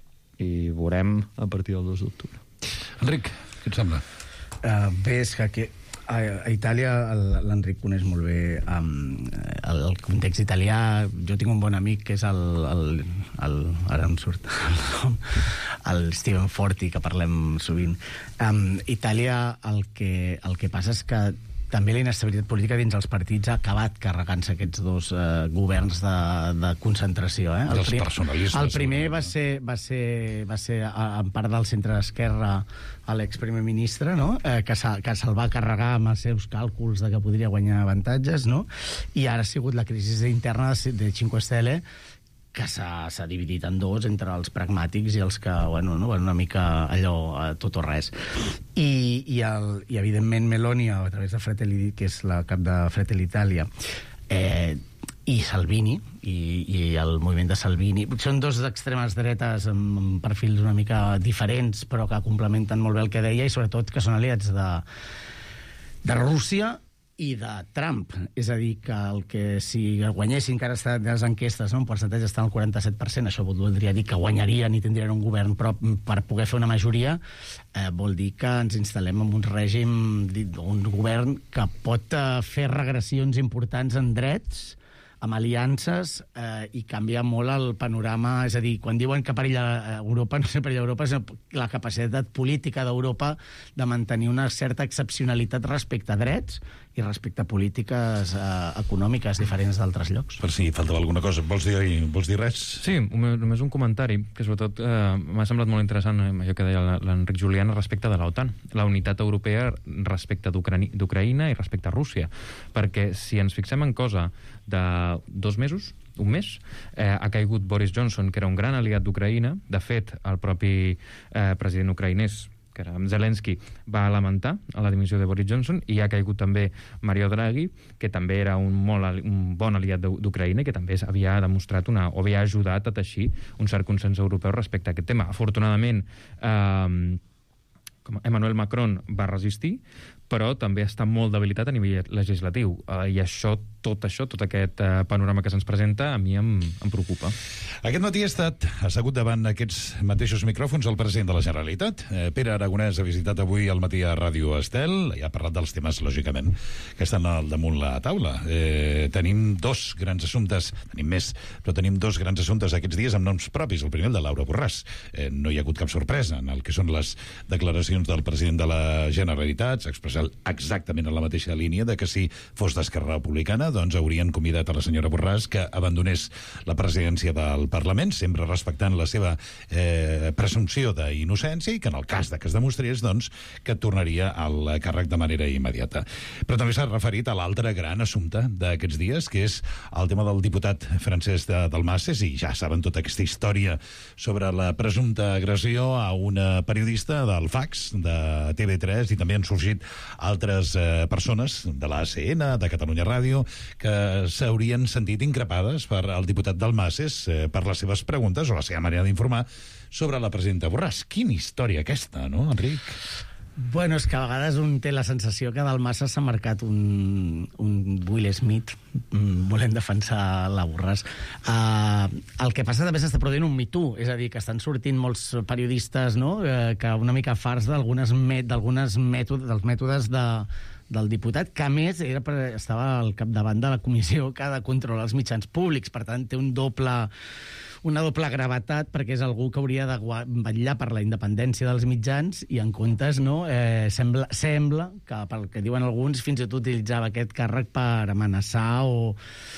i veurem a partir del dos d'octubre. Enric, què et sembla? Uh, bé, és que aquí, a, a Itàlia l'Enric coneix molt bé um, el, el context italià. Jo tinc un bon amic que és el, el, el ara em surt el nom, el Steven Forti, que parlem sovint. Um, Itàlia el que, el que passa és que també la inestabilitat política dins els partits ha acabat carregant-se aquests dos eh, governs de, de concentració. Eh? El, prim, personalismes. El primer va ser, va ser, va ser en part del centre-esquerra a l'exprimer ministre, no? eh, que, que se'l va carregar amb els seus càlculs de que podria guanyar avantatges, no? I ara ha sigut la crisi interna de, de Cinque Stelle, que s'ha dividit en dos, entre els pragmàtics i els que, bueno, no, una mica allò, a tot o res. I, i, el, i evidentment, Meloni, a través de Fratelli, que és la cap de Fratelli Italia, eh, i Salvini, i, i el moviment de Salvini, són dos extremes dretes amb perfils una mica diferents, però que complementen molt bé el que deia, i sobretot que són aliats de, de Rússia i de Trump. És a dir, que el que si guanyessin, encara està en les enquestes, no? Un percentatge està al quaranta-set per cent, això voldria dir que guanyarien i tindrien un govern, però per poder fer una majoria eh, vol dir que ens instal·lem en un règim, un govern que pot eh, fer regressions importants en drets, amb aliances, eh, i canvia molt el panorama. És a dir, quan diuen que perilla Europa, no sé perilla Europa, és la capacitat política d'Europa de mantenir una certa excepcionalitat respecte a drets i respecte a polítiques eh, econòmiques diferents d'altres llocs. Per si faltava alguna cosa. Vols dir, vols dir res? Sí, només un comentari, que sobretot eh, m'ha semblat molt interessant, eh, allò que deia l'Enric Juliana respecte de l'OTAN, la unitat europea respecte d'Ucraïna i respecte a Rússia, perquè si ens fixem en cosa de dos mesos, un mes, eh, ha caigut Boris Johnson, que era un gran aliat d'Ucraïna. De fet, el propi eh, president ucraïnès, que era Zelensky, va lamentar a la dimissió de Boris Johnson, i ha caigut també Mario Draghi, que també era un, molt, un bon aliat d'Ucraïna i que també havia demostrat una, o havia ajudat a teixir un cert consens europeu respecte a aquest tema. Afortunadament, eh, Emmanuel Macron va resistir, però també està molt debilitat a nivell legislatiu. Eh, I això, tot això, tot aquest eh, panorama que se'ns presenta, a mi em, em preocupa. Aquest matí ha estat assegut davant aquests mateixos micròfons el president de la Generalitat. Eh, Pere Aragonès ha visitat avui al matí a Ràdio Estel i ha parlat dels temes, lògicament, que estan al damunt la taula. Eh, tenim dos grans assumptes, tenim més, però tenim dos grans assumptes aquests dies amb noms propis. El primer, el de Laura Borràs. Eh, no hi ha hagut cap sorpresa en el que són les declaracions del president de la Generalitat. S'ha expressat exactament en la mateixa línia de que si fos d'Esquerra Republicana, doncs haurien convidat a la senyora Borràs que abandonés la presidència del Parlament, sempre respectant la seva eh, presumpció d'innocència, i que en el cas de que es demostrés, doncs, que tornaria al càrrec de manera immediata. Però també s'ha referit a l'altre gran assumpte d'aquests dies, que és el tema del diputat Francesc de Dalmases, i ja saben tota aquesta història sobre la presumpta agressió a una periodista del Fax, de T V tres, i també han sorgit altres eh, persones de l'A C N, de Catalunya Ràdio, que s'haurien sentit increpades per el diputat Dalmases eh, per les seves preguntes o la seva manera d'informar sobre la presidenta Borràs. Quina història aquesta, no, Enric? Bueno, és que a vegades un té la sensació que Dalmases s'ha marcat un, un Will Smith mm, volent defensar la Borràs. Uh, el que passa també s'està produint un Me Too, és a dir, que estan sortint molts periodistes, no?, uh, que una mica farts d'algunes met, d'algunes mètodes, dels mètodes de, del diputat, que a més era per, estava al capdavant de la comissió que ha de controlar els mitjans públics, per tant té un doble... una doble gravetat, perquè és algú que hauria de vetllar per la independència dels mitjans i, en comptes, no, eh, sembla, sembla que, pel que diuen alguns, fins i tot utilitzava aquest càrrec per amenaçar o,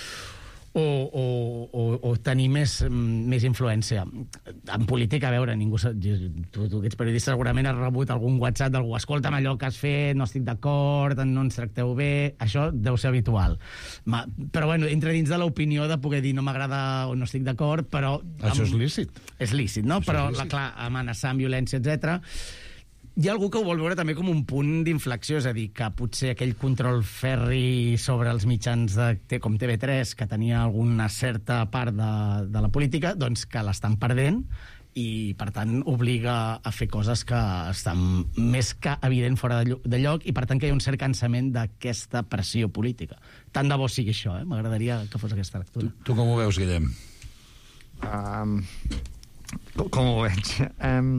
o, o, o, o tenir més, més influència. En política, a veure, ningú... Tu, tu aquests periodistes segurament has rebut algun WhatsApp d'algú, escolta'm allò que has fet, no estic d'acord, no ens tracteu bé... Això deu ser habitual. Ma, però, bueno, entra dins de l'opinió de poder dir no m'agrada o no estic d'acord, però... Això amb, és lícit. És lícit, no? Això però, lícit. La, clar, amenaçar amb violència, etcètera. Hi ha algú que ho vol veure també com un punt d'inflexió, és a dir, que potser aquell control ferri sobre els mitjans de, com T V tres, que tenia alguna certa part de, de la política, doncs que l'estan perdent i, per tant, obliga a fer coses que estan més que evident fora de, de lloc i, per tant, que hi ha un cert cansament d'aquesta pressió política. Tant de bo sigui això, eh? M'agradaria que fos aquesta lectura. Tu, tu com ho veus, Guillem? Um, com, com ho veig? Um,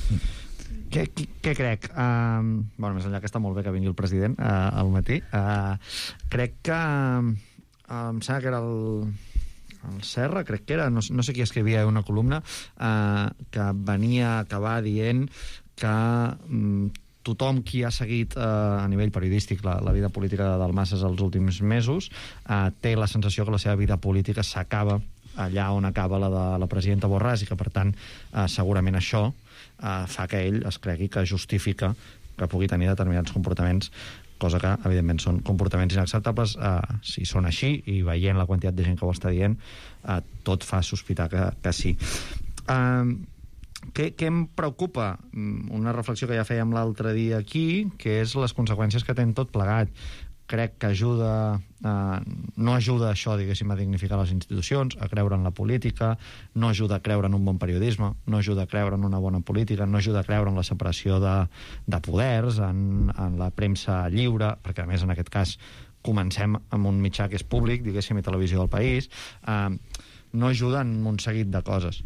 què, què, què crec? Um, bueno, més enllà que està molt bé que vingui el president uh, al matí, uh, crec que uh, em sembla que era el, el Serra, crec que era, no, no sé qui escrivia una columna uh, que venia a acabar dient que um, tothom qui ha seguit eh, a nivell periodístic la, la vida política de Dalmases els últims mesos eh, té la sensació que la seva vida política s'acaba allà on acaba la de la presidenta Borràs i que, per tant, eh, segurament això eh, fa que ell es cregui que justifica que pugui tenir determinats comportaments, cosa que, evidentment, són comportaments inacceptables. Eh, si són així, i veient la quantitat de gent que ho està dient, eh, tot fa sospitar que, que sí. Eh, Què, què em preocupa? Una reflexió que ja fèiem l'altre dia aquí, que és les conseqüències que té tot plegat. Crec que ajuda, eh, no ajuda això, diguéssim, a dignificar les institucions, a creure en la política, no ajuda a creure en un bon periodisme, no ajuda a creure en una bona política, no ajuda a creure en la separació de, de poders, en, en la premsa lliure, perquè, a més, en aquest cas, comencem amb un mitjà que és públic, diguéssim, i televisió del país, eh, no ajuda en un seguit de coses.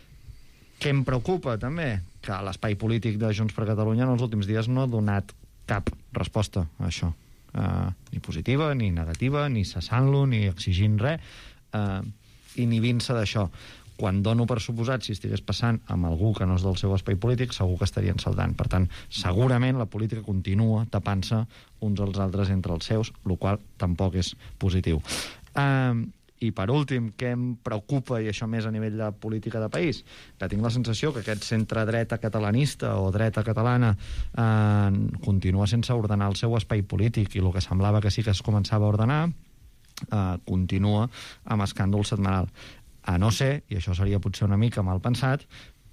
Què em preocupa, també? Que l'espai polític de Junts per Catalunya en els últims dies no ha donat cap resposta a això. Uh, ni positiva, ni negativa, ni cessant-lo, ni exigint res, uh, inhibint-se d'això. Quan dono per suposat, si estigués passant amb algú que no és del seu espai polític, segur que estarien saldant. Per tant, segurament la política continua tapant-se uns als altres entre els seus, el qual tampoc és positiu. Uh, I, per últim, què em preocupa, i això més a nivell de política de país, que tinc la sensació que aquest centre-dreta catalanista o dreta catalana eh, continua sense ordenar el seu espai polític, i el que semblava que sí que es començava a ordenar eh, continua amb escàndol setmanal. A no ser, i això seria potser una mica mal pensat,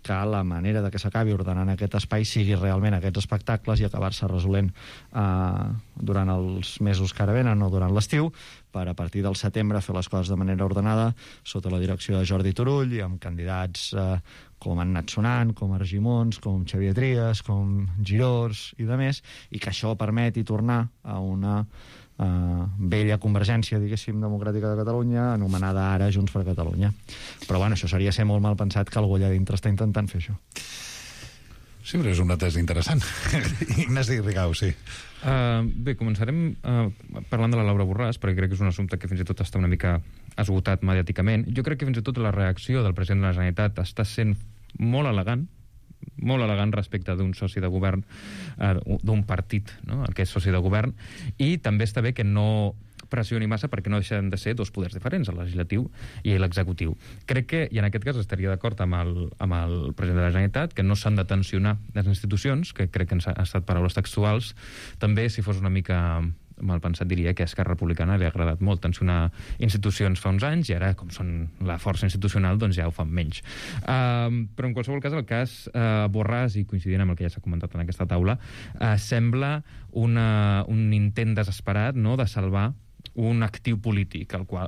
que la manera de que s'acabi ordenant aquest espai sigui realment aquests espectacles i acabar-se resolent eh, durant els mesos que ara venen o durant l'estiu, per a partir del setembre fer les coses de manera ordenada sota la direcció de Jordi Turull i amb candidats eh, com han anat sonant, com Argimons, com Xavier Trias, com Girós i de més, i que això permeti tornar a una Uh, vella convergència, diguéssim, democràtica de Catalunya, anomenada ara Junts per Catalunya. Però, bueno, això seria ser molt mal pensat que algú allà dintre està intentant fer això. Sí, però és una tesi interessant. Ignasi Rigau, sí. Uh, bé, començarem uh, parlant de la Laura Borràs, perquè crec que és un assumpte que fins i tot està una mica esgotat mediàticament. Jo crec que fins i tot la reacció del president de la Generalitat està sent molt elegant, molt elegant respecte d'un soci de govern, eh, d'un partit, no?, el que és soci de govern, i també està bé que no pressioni massa perquè no deixen de ser dos poders diferents, el legislatiu i l'executiu. Crec que, i en aquest cas estaria d'acord amb, el, amb el president de la Generalitat, que no s'han de tensionar les institucions, que crec que han estat paraules textuals. També, si fos una mica mal pensat, diria que a Esquerra Republicana li ha agradat molt tensionar institucions fa uns anys i ara, com són la força institucional, doncs ja ho fan menys. Uh, però en qualsevol cas, el cas uh, Borràs, i coincidint amb el que ja s'ha comentat en aquesta taula, uh, sembla una, un intent desesperat, no?, de salvar un actiu polític, el qual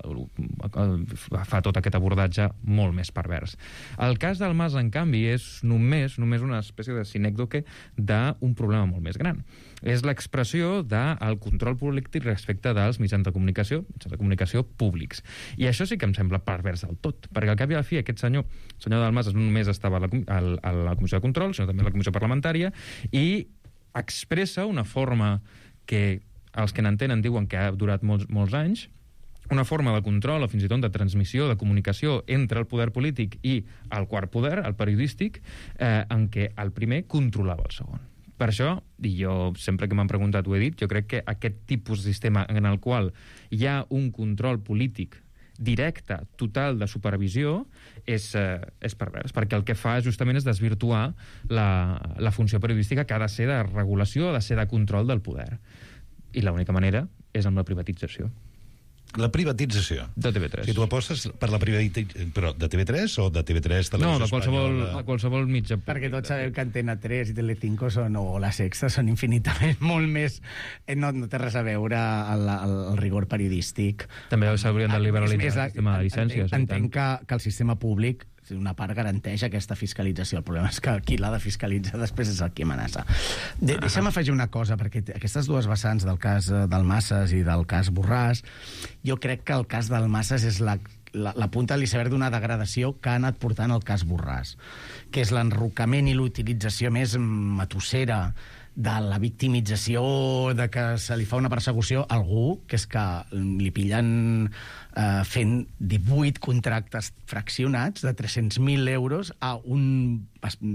fa tot aquest abordatge molt més pervers. El cas del Mas, en canvi, és només només una espècie de sinècdoque d'un problema molt més gran. És l'expressió del control polític respecte dels mitjans de comunicació, mitjans de comunicació públics. I això sí que em sembla pervers del tot, perquè al cap i a la fi aquest senyor, el senyor del Mas, no només estava a la, a la Comissió de Control, sinó també a la Comissió Parlamentària, i expressa una forma que els que n'entenen diuen que ha durat molts, molts anys, una forma de control o fins i tot de transmissió, de comunicació entre el poder polític i el quart poder, el periodístic, eh, en què el primer controlava el segon. Per això, i jo sempre que m'han preguntat ho he dit, jo crec que aquest tipus de sistema en el qual hi ha un control polític directe, total, de supervisió, és, eh, és pervers, perquè el que fa justament és desvirtuar la, la funció periodística que ha de ser de regulació, ha de ser de control del poder. I l'única manera és amb la privatització. La privatització? De T V tres. Si tu apostes per la privatització, però de T V tres o de T V tres, Televisió No, de qualsevol, Espanyola? de qualsevol mitjà. Perquè tots sabem que Antena tres i Telecinco són, o la Sexta són infinitament molt més... eh, No, no té res a veure el, el, el rigor periodístic. També s'haurien de liberalitzar És més, el sistema de llicències. Entenc, entenc que, que el sistema públic una part garanteix aquesta fiscalització. El problema és que qui l'ha de fiscalitzar després és el qui amenaça. De, deixa'm afegir una cosa, perquè aquestes dues vessants del cas del Massas i del cas Borràs, jo crec que el cas del Massas és la, la, la punta de l'iceberg d'una degradació que ha anat portant el cas Borràs, que és l'enrocament i l'utilització més matossera de la victimització, de que se li fa una persecució a algú, que és que li pillen eh, fent divuit contractes fraccionats de tres-cents mil euros a un,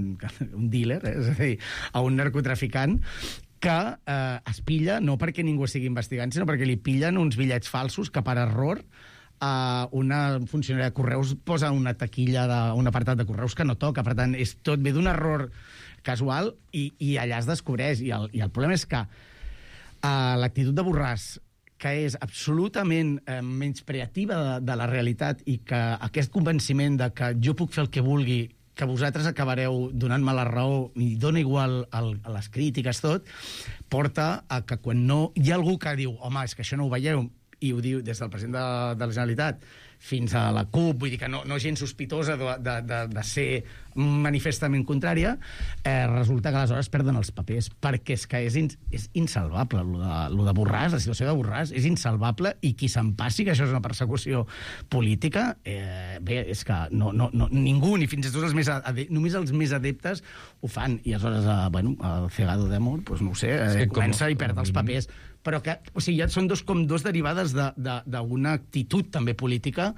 un dealer, eh? És a dir, a un narcotraficant, que eh, es pilla no perquè ningú estigui investigant, sinó perquè li pillen uns bitllets falsos que per error Uh, una funcionària de Correus posa una taquilla d'un apartat de Correus que no toca. Per tant, és tot ve d'un error casual i, i allà es descobreix. I el, i el problema és que uh, l'actitud de Borràs, que és absolutament uh, menyspreativa de, de la realitat, i que aquest convenciment de que jo puc fer el que vulgui, que vosaltres acabareu donant-me la raó i dona igual el, a les crítiques, tot, porta a que quan no... Hi ha algú que diu, home, és que això no ho veieu, i ho diu des del president de, de la Generalitat fins a la CUP, vull dir que no, no gens sospitosa de, de, de, de ser manifestament contrària, eh, resulta que aleshores perden els papers, perquè és que és, in, és insalvable, lo de, lo de Borràs, la situació de Borràs és insalvable, i qui se'n passi que això és una persecució política, eh, bé, és que no, no, no, ningú, ni fins i tot els més adeptes, només els més adeptes ho fan, i aleshores, eh, bueno, el cegado de amor, doncs no ho sé, eh, sí, comença com, i perd els papers. Però que, o sigui, ja són dos, com dos derivades d'una de, de, actitud també política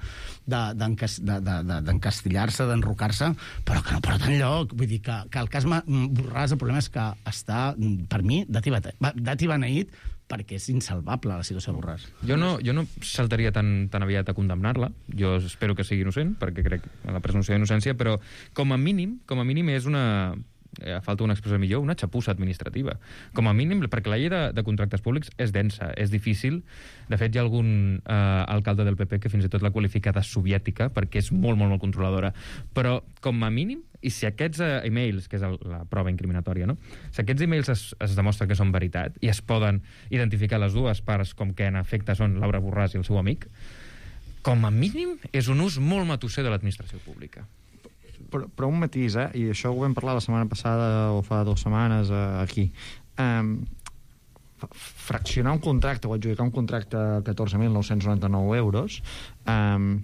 d'encastillar-se, de, d'enrocar-se, però que no porta enlloc. Vull dir que, que el cas Borràs, el problema és que està, per mi, dati beneït, perquè és insalvable la situació de Borràs. Jo no, jo no saltaria tan, tan aviat a condemnar-la. Jo espero que sigui innocent, perquè crec en la presumpció d'innocència, però com a mínim, com a mínim és una... Eh, falta una expressió millor, una xapussa administrativa. Com a mínim, perquè la llei de, de contractes públics és densa, és difícil. De fet, hi ha algun eh, alcalde del P P que fins i tot la qualifica de soviètica, perquè és molt, molt, molt controladora. Però, com a mínim, I si aquests uh, e-mails, que és el, la prova incriminatòria, no? Si aquests e-mails es, es demostra que són veritat i es poden identificar les dues parts com que en efecte són Laura Borràs i el seu amic, com a mínim és un ús molt matusser de l'administració pública. Però, però un matís, eh? I això ho vam parlar la setmana passada o fa dues setmanes eh, aquí. Um, fraccionar un contracte o adjudicar un contracte a catorze mil nou-cents noranta-nou euros, um,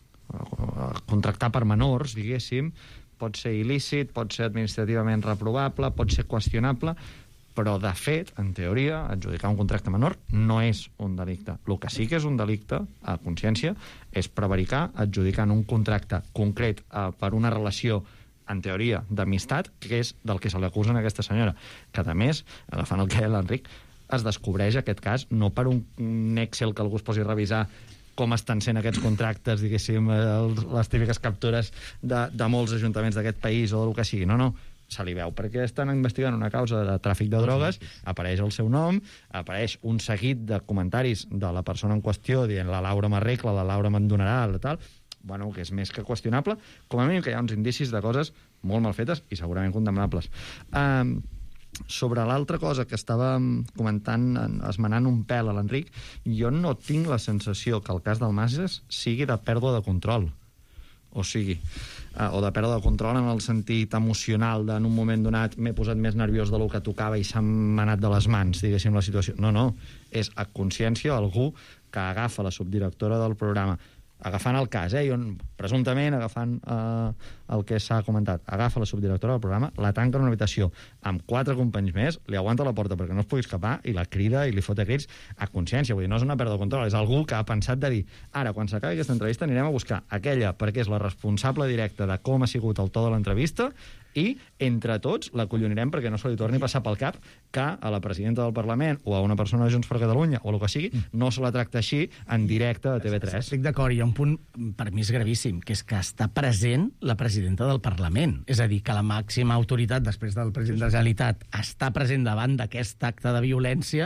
contractar per menors, diguéssim, pot ser il·lícit, pot ser administrativament reprovable, pot ser qüestionable, però, de fet, en teoria, adjudicar un contracte menor no és un delicte. El que sí que és un delicte, a consciència, és prevaricar adjudicant un contracte concret eh, per una relació, en teoria, d'amistat, que és del que se li acusa a aquesta senyora. Que, a més, agafant el que deia l'Enric, es descobreix aquest cas no per un, un Excel que algú es posi a revisar com estan sent aquests contractes, diguéssim, els, les típiques captures de, de molts ajuntaments d'aquest país o del que sigui. No, no, se li veu perquè estan investigant una causa de tràfic de drogues, apareix el seu nom, apareix un seguit de comentaris de la persona en qüestió dient la Laura m'arregla, la Laura me'n donarà, la tal, bueno, que és més que qüestionable, com a mínim que hi ha uns indicis de coses molt mal fetes i segurament condemnables. Um, Sobre l'altra cosa que estàvem comentant, esmenant un pèl a l'Enric, jo no tinc la sensació que el cas del Masses sigui de pèrdua de control. O sigui, eh, o de pèrdua de control en el sentit emocional de en un moment donat m'he posat més nerviós del que tocava i s'ha anat de les mans, diguéssim, la situació. No, no, és a consciència algú que agafa la subdirectora del programa, agafant el cas, eh, on, presumptament agafant eh, el que s'ha comentat, agafa la subdirectora del programa, la tanca en una habitació amb quatre companys més, li aguanta la porta perquè no es pugui escapar i la crida i li fot crits a consciència. Vull dir, no és una pèrdua de control, és algú que ha pensat de dir ara, quan s'acabi aquesta entrevista, anirem a buscar aquella perquè és la responsable directa de com ha sigut el to de l'entrevista i, entre tots, la collonirem perquè no se li torni a passar pel cap que a la presidenta del Parlament o a una persona de Junts per Catalunya o el que sigui, no se la tracta així en directe a T V tres. Estic d'acord, hi ha un punt, per mi és gravíssim, que és que està present la presidenta del Parlament. És a dir, que la màxima autoritat, després del president de la Generalitat, està present davant d'aquest acte de violència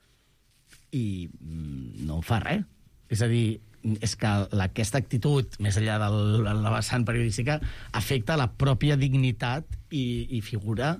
i no fa res. És a dir, és que aquesta actitud, més enllà de la vessant periodística, afecta la pròpia dignitat i, i figura,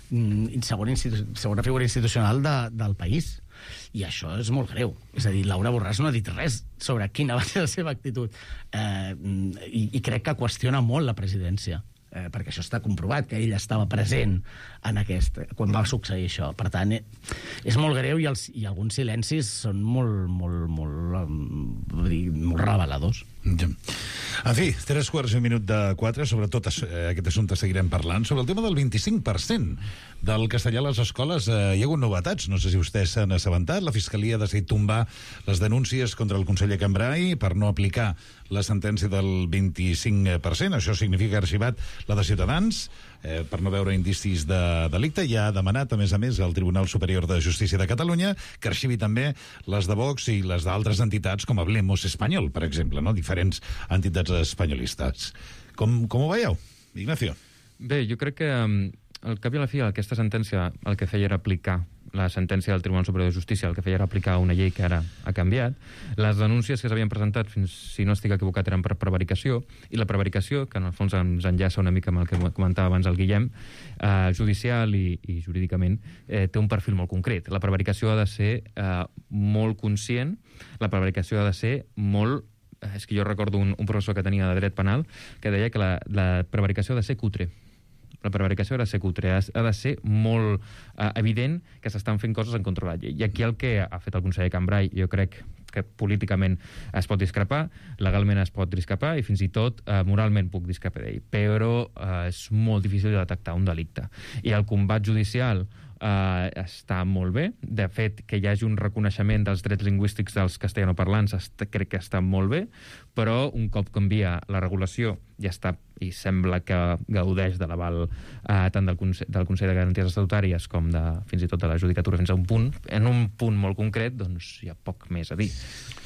segona, institu segona figura institucional de, del país. I això és molt greu. És a dir, Laura Borràs no ha dit res sobre quina va ser la seva actitud. Eh, i, I crec que qüestiona molt la presidència. Eh, perquè això està comprovat, que ella estava present en aquest, quan va succeir això. Per tant, eh, és molt greu i, els, i alguns silencis són molt, molt, molt, molt, molt reveladors. Ja. En fi, tres quarts i un minut de quatre, sobre tot eh, aquest assumpte seguirem parlant. Sobre el tema del vint-i-cinc per cent del castellà a les escoles eh, hi ha hagut novetats, no sé si vostès s'han assabentat. La Fiscalia ha decidit tombar les denúncies contra el conseller Cambray per no aplicar la sentència del vint-i-cinc per cent. Això significa que ha arxivat la de Ciutadans eh, per no veure indicis de delicte, i ha demanat, a més a més, al Tribunal Superior de Justícia de Catalunya que arxivi també les de Vox i les d'altres entitats com Hablemos Español, per exemple, no? Diferents entitats espanyolistes. Com, com ho veieu, Ignacio? Bé, jo crec que al cap i a la fi aquesta sentència el que feia era aplicar la sentència del Tribunal Superior de Justícia, el que feia era aplicar una llei que ara ha canviat. Les denúncies que s'havien presentat, fins si no estic equivocat, eren per prevaricació, i la prevaricació, que en el fons ens enllaça una mica amb el que comentava abans el Guillem, eh, judicial i, i jurídicament, eh, té un perfil molt concret. La prevaricació ha de ser eh, molt conscient, la prevaricació ha de ser molt... Eh, és que jo recordo un, un professor que tenia de dret penal que deia que la, la prevaricació ha de ser cutre. La prevaricació ha de ser cutre, ha de ser molt eh, evident que s'estan fent coses en contra de la llei. I aquí el que ha fet el conseller Cambray, jo crec que políticament es pot discrepar, legalment es pot discrepar i fins i tot eh, moralment puc discrepar d'ell, però eh, és molt difícil de detectar un delicte. I el combat judicial Uh, està molt bé. De fet, que hi hagi un reconeixement dels drets lingüístics dels castellanoparlants crec que està molt bé, però un cop canvia la regulació ja està, i sembla que gaudeix de l'aval uh, tant del Consell, del Consell de Garanties Estatutàries com de, fins i tot de la Judicatura fins a un punt, en un punt molt concret, doncs hi ha poc més a dir.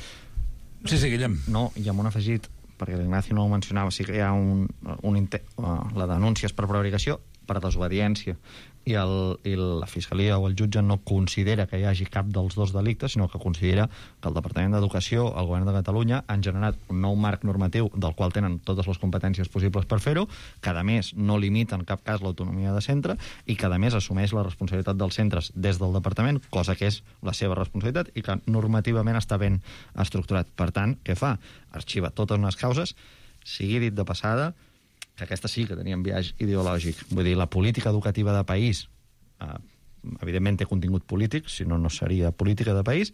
Sí, sí, Guillem. No, i amb un afegit, perquè l'Ignacio no ho mencionava, sí que hi ha un, un uh, la denúncia és per prevaricació per desobediència i, el, i la Fiscalia o el jutge no considera que hi hagi cap dels dos delictes, sinó que considera que el Departament d'Educació, el Govern de Catalunya, han generat un nou marc normatiu del qual tenen totes les competències possibles per fer-ho, que a més no limita en cap cas l'autonomia de centre i que a més assumeix la responsabilitat dels centres des del Departament, cosa que és la seva responsabilitat i que normativament està ben estructurat. Per tant, què fa? Arxiva totes unes causes, sigui dit de passada, que aquesta sí que tenia un viatge ideològic. Vull dir, la política educativa de país, eh, evidentment té contingut polític, si no, no seria política de país,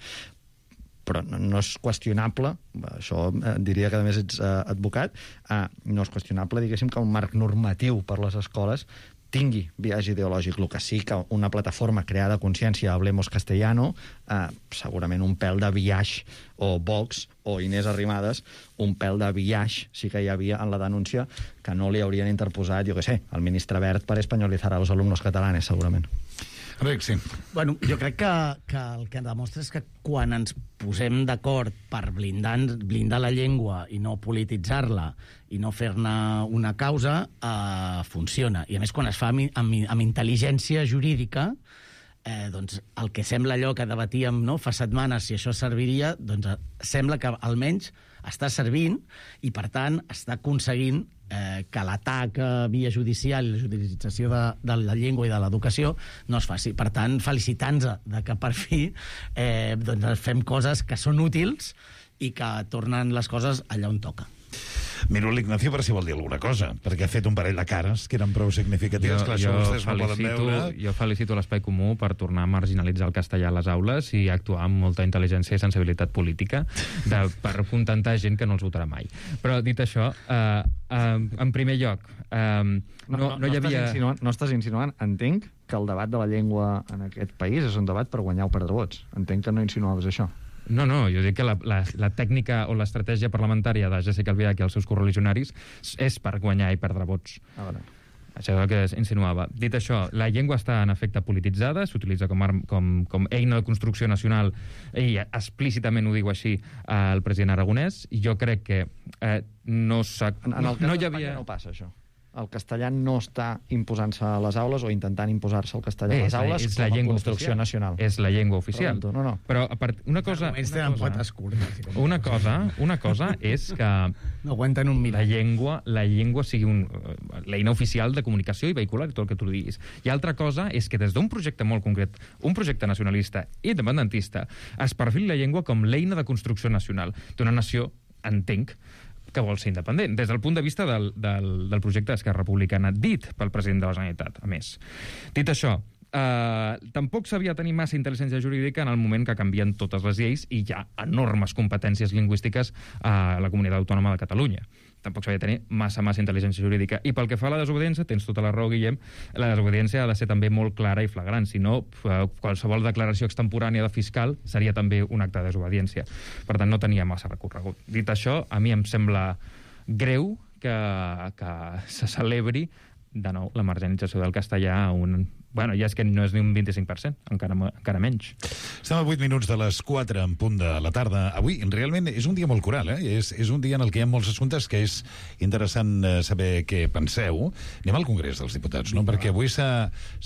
però no, no és qüestionable, això eh, diria que a més ets eh, advocat, eh, no és qüestionable, diguéssim, que un marc normatiu per les escoles tingui viatge ideològic. El que sí que una plataforma creada a consciència, Hablemos Castellano, eh, segurament un pèl de viatge, o Vox, o Inés Arrimadas, un pèl de viatge sí que hi havia en la denúncia que no li haurien interposat, jo què sé, el ministre Wert per espanyolitzar a los alumnos catalanes, segurament. Ric, sí. Bueno, jo crec que, que el que demostra és que quan ens posem d'acord per blindar, blindar la llengua i no polititzar-la i no fer-ne una causa, eh, funciona. I a més, quan es fa amb, amb, amb intel·ligència jurídica, eh, doncs el que sembla allò que debatíem, no, fa setmanes si això serviria, doncs sembla que almenys està servint i, per tant, està aconseguint eh, que l'atac via judicial i la judicialització de, de la llengua i de l'educació no es faci. Per tant, felicitant-nos de que per fi eh, doncs fem coses que són útils i que tornen les coses allà on toca. Miro l'Ignacio per si vol dir alguna cosa, perquè ha fet un parell de cares que eren prou significatives, jo, que jo, vostès no poden felicito, veure. jo felicito l'Espai Comú per tornar a marginalitzar el castellà a les aules i actuar amb molta intel·ligència i sensibilitat política de, per contentar gent que no els votarà mai. Però, dit això, eh, eh, en primer lloc, eh, no, no, no, no hi havia... Estàs insinuant, no estàs insinuant, entenc que el debat de la llengua en aquest país és un debat per guanyar o perdre vots. Entenc que no insinuaves això. No, no, jo dic que la, la, la tècnica o l'estratègia parlamentària de Jessica Albiach i els seus correligionaris és per guanyar i perdre vots. A veure. Això és el que insinuava. Dit això, la llengua està en efecte polititzada, s'utilitza com, com, com eina de construcció nacional, i explícitament ho diu així el president Aragonès, i jo crec que eh, no s'ha... En, en el cas no hi d'Espanya havia... no passa això. El castellà no està imposant-se a les aules o intentant imposar-se el castellà a les aules és com la a llengua construcció oficial. nacional. És la llengua oficial. Pregunto, no, no. Però a part, una cosa... Una cosa, una cosa, una cosa és que no aguanten un la llengua, la llengua sigui un, l'eina oficial de comunicació i vehicular i tot el que tu diguis. I altra cosa és que des d'un projecte molt concret, un projecte nacionalista i independentista, es perfili la llengua com l'eina de construcció nacional d'una nació, entenc, que vol ser independent, des del punt de vista del, del, del projecte d'Esquerra Republicana, dit pel president de la Generalitat, a més. Dit això, eh, tampoc s'havia de tenir massa intel·ligència jurídica en el moment que canvien totes les lleis i hi ha enormes competències lingüístiques a la Comunitat Autònoma de Catalunya. Tampoc s'havia de tenir massa, massa intel·ligència jurídica. I pel que fa a la desobediència, tens tota la raó, Guillem, la desobediència ha de ser també molt clara i flagrant, si no, qualsevol declaració extemporània de fiscal seria també un acte de desobediència. Per tant, no tenia massa recorregut. Dit això, a mi em sembla greu que, que se celebri de nou la marginalització del castellà a un... Bueno, ja és que no és ni un vint-i-cinc per cent, encara, encara menys. Estem a vuit minuts de les quatre en punt de la tarda. Avui, realment, és un dia molt coral, eh? És, és un dia en el que hi ha molts assumptes que és interessant eh, saber què penseu. Anem al Congrés dels Diputats, no? Perquè avui s'ha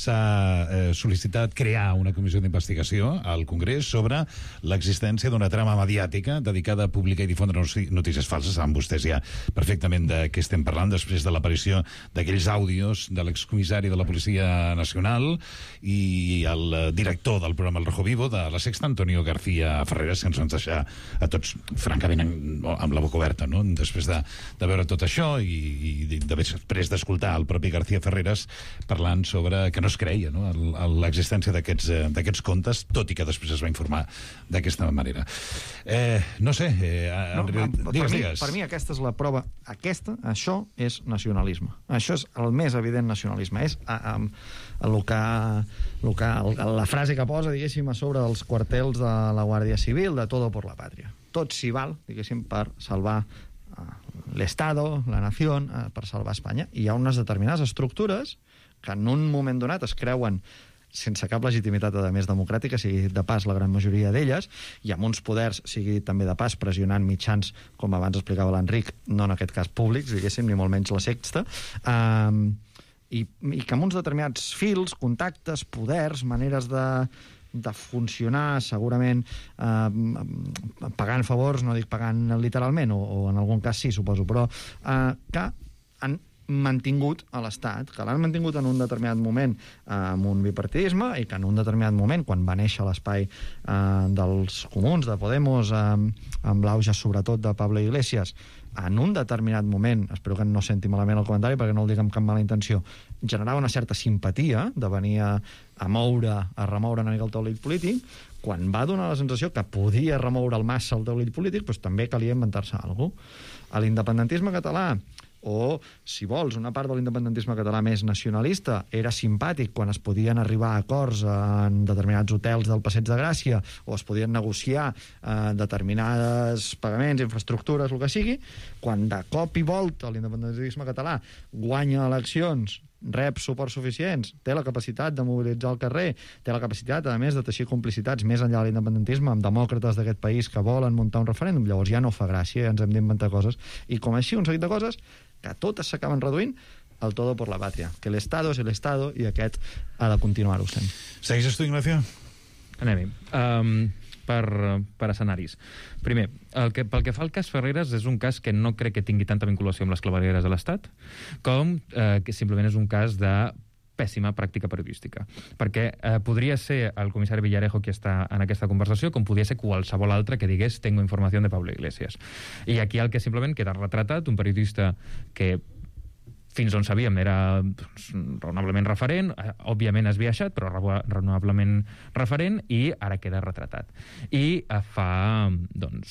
eh, sol·licitat crear una comissió d'investigació al Congrés sobre l'existència d'una trama mediàtica dedicada a publicar i difondre notícies falses. Saben vostès ja perfectament de què estem parlant després de l'aparició d'aquells àudios de l'excomissari de la Policia Nacional i el director del programa El Rojo Vivo de la Sexta, Antonio García Ferreras, que ens van deixar a tots francament amb la boca oberta, no? Després de, de veure tot això i, i després d'escoltar el propi García Ferreras parlant sobre que no es creia, no? L'existència d'aquests contes, tot i que després es va informar d'aquesta manera. Eh, no sé, eh, no, Enric, per, digues, mi, digues. per mi aquesta és la prova. Aquesta, això és nacionalisme. Això és el més evident nacionalisme. És a, a, a lo que, lo que, la frase que posa, diguéssim, a sobre dels quartels de la Guàrdia Civil, de todo por la patria. Tot s'hi val, diguéssim, per salvar uh, l'Estado, la nació, uh, per salvar Espanya. I hi ha unes determinades estructures que en un moment donat es creuen sense cap legitimitat, a més democràtica, sigui de pas la gran majoria d'elles, i amb uns poders, sigui també de pas, pressionant mitjans, com abans explicava l'Enric, no en aquest cas públics, diguéssim, ni molt menys la Sexta, um, i, i que amb uns determinats fils, contactes, poders, maneres de, de funcionar, segurament eh, pagant favors, no dic pagant literalment, o, o en algun cas sí, suposo, però eh, que han mantingut a l'Estat, que l'han mantingut en un determinat moment eh, amb un bipartidisme i que en un determinat moment, quan va néixer l'espai eh, dels comuns, de Podemos, eh, amb l'auge sobretot de Pablo Iglesias, en un determinat moment, espero que no senti malament el comentari perquè no el dic amb cap mala intenció, generava una certa simpatia de venir a, a moure, a remoure una mica el taulell polític. Quan va donar la sensació que podia remoure el massa el taulell polític, doncs també calia inventar-se alguna cosa. A l'independentisme català, o, si vols, una part de l'independentisme català més nacionalista era simpàtic quan es podien arribar a acords en determinats hotels del Passeig de Gràcia o es podien negociar eh, determinats pagaments, infraestructures, el que sigui. Quan de cop i volta l'independentisme català guanya eleccions, rep suports suficients, té la capacitat de mobilitzar el carrer, té la capacitat, a més, de teixir complicitats més enllà de l'independentisme amb demòcrates d'aquest país que volen muntar un referèndum, llavors ja no fa gràcia, ens hem d'inventar coses. I com així, un seguit de coses que totes s'acaben reduint al todo por la patria, que l'Estado és l'Estado i aquest ha de continuar-ho sent. Segueixes tu, Ignacio? Anem-hi. Um, per, per escenaris. Primer, el que, pel que fa al cas Ferreres, és un cas que no crec que tingui tanta vinculació amb les clavegueres de l'Estat, com eh, que simplement és un cas de pèssima pràctica periodística. Perquè eh, podria ser el comissari Villarejo qui està en aquesta conversació, com podria ser qualsevol altre que digués «tengo informació de Pablo Iglesias». I aquí el que simplement queda retratat, un periodista que fins on sabíem era doncs, raonablement referent, eh, òbviament esbiaixat, però raonablement referent, i ara queda retratat. I eh, fa, doncs,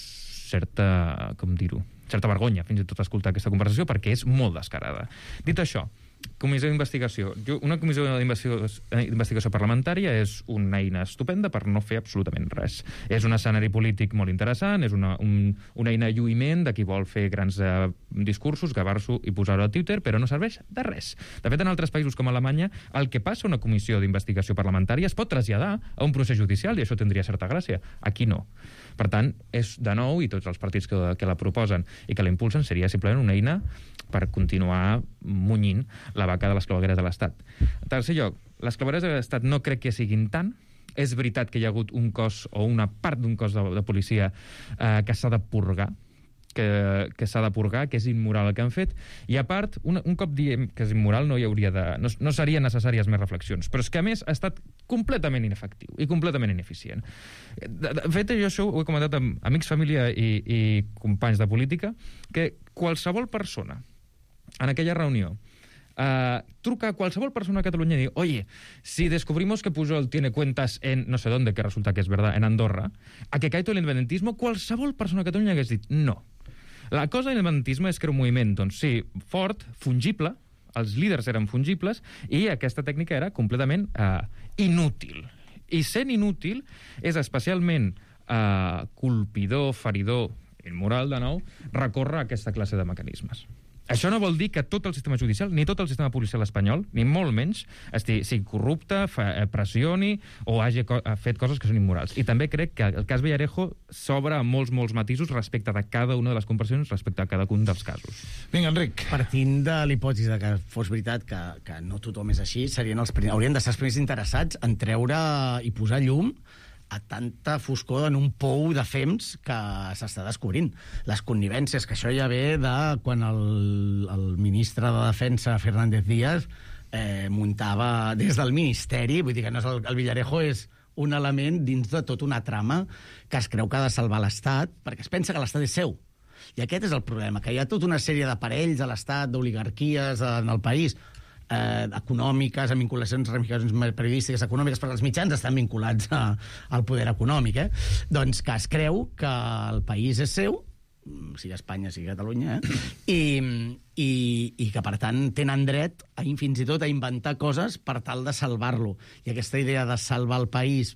certa, com dir-ho, certa vergonya fins i tot escoltar aquesta conversació perquè és molt descarada. Dit això, comissió d'investigació. Una comissió d'investigació parlamentària és una eina estupenda per no fer absolutament res. És un escenari polític molt interessant, és una, un, una eina de lluïment de qui vol fer grans eh, discursos, gravar-s'ho i posar-ho a Twitter, però no serveix de res. De fet, en altres països com Alemanya, el que passa a una comissió d'investigació parlamentària es pot traslladar a un procés judicial i això tindria certa gràcia. Aquí no. Per tant, és de nou, i tots els partits que, que la proposen i que la impulsen, seria simplement una eina per continuar munyint la vaca de les clavegueres de l'Estat. En tercer lloc, les clavegueres de l'Estat no crec que siguin tant. És veritat que hi ha hagut un cos o una part d'un cos de, de policia eh, que s'ha de purgar, que, que s'ha de purgar, que és immoral el que han fet, i a part, un, un cop diem que és immoral no hi hauria de... No, no serien necessàries més reflexions, però és que a més ha estat completament inefectiu i completament ineficient. De, de fet, jo això ho he comentat amb amics, família i, i companys de política, que qualsevol persona en aquella reunió Uh, truca a qualsevol persona a Catalunya y dice, oye, si descubrimos que Pujol tiene cuentas en no sé dónde, que resulta que es verdad, en Andorra, a que cae todo l'independentisme, qualsevol persona a Catalunya hagués dit no. La cosa de l'independentisme és que era un moviment, doncs sí, fort, fungible, els líders eren fungibles, i aquesta tècnica era completament uh, inútil. I sent inútil és especialment uh, colpidor, feridor, immoral, de nou, recórrer a aquesta classe de mecanismes. Això no vol dir que tot el sistema judicial, ni tot el sistema policial espanyol, ni molt menys, estigui, sigui corrupte, fa, pressioni o hagi co fet coses que són immorals. I també crec que el cas Villarejo s'obre amb molts, molts matisos respecte de cada una de les comparacions, respecte a cada un dels casos. Vinga, Enric. Partint de l'hipòtesi que fos veritat que, que no tothom és així, serien els, haurien de ser els primers interessats en treure i posar llum a tanta foscor en un pou de fems que s'està descobrint. Les connivències, que això ja ve de quan el, el ministre de Defensa, Fernández Díaz, eh, muntava des del Ministeri, vull dir que no és el, el Villarejo és un element dins de tota una trama que es creu que ha de salvar l'Estat, perquè es pensa que l'Estat és seu. I aquest és el problema, que hi ha tota una sèrie d'aparells a l'Estat, d'oligarquies en el país, Eh, econòmiques, amb vinculacions, ramificacions periodístiques econòmiques, perquè els mitjans estan vinculats a, al poder econòmic, eh? Doncs que es creu que el país és seu, sigui Espanya, sigui Catalunya, eh? I, i, i que, per tant, tenen dret a, fins i tot a inventar coses per tal de salvar-lo. I aquesta idea de salvar el país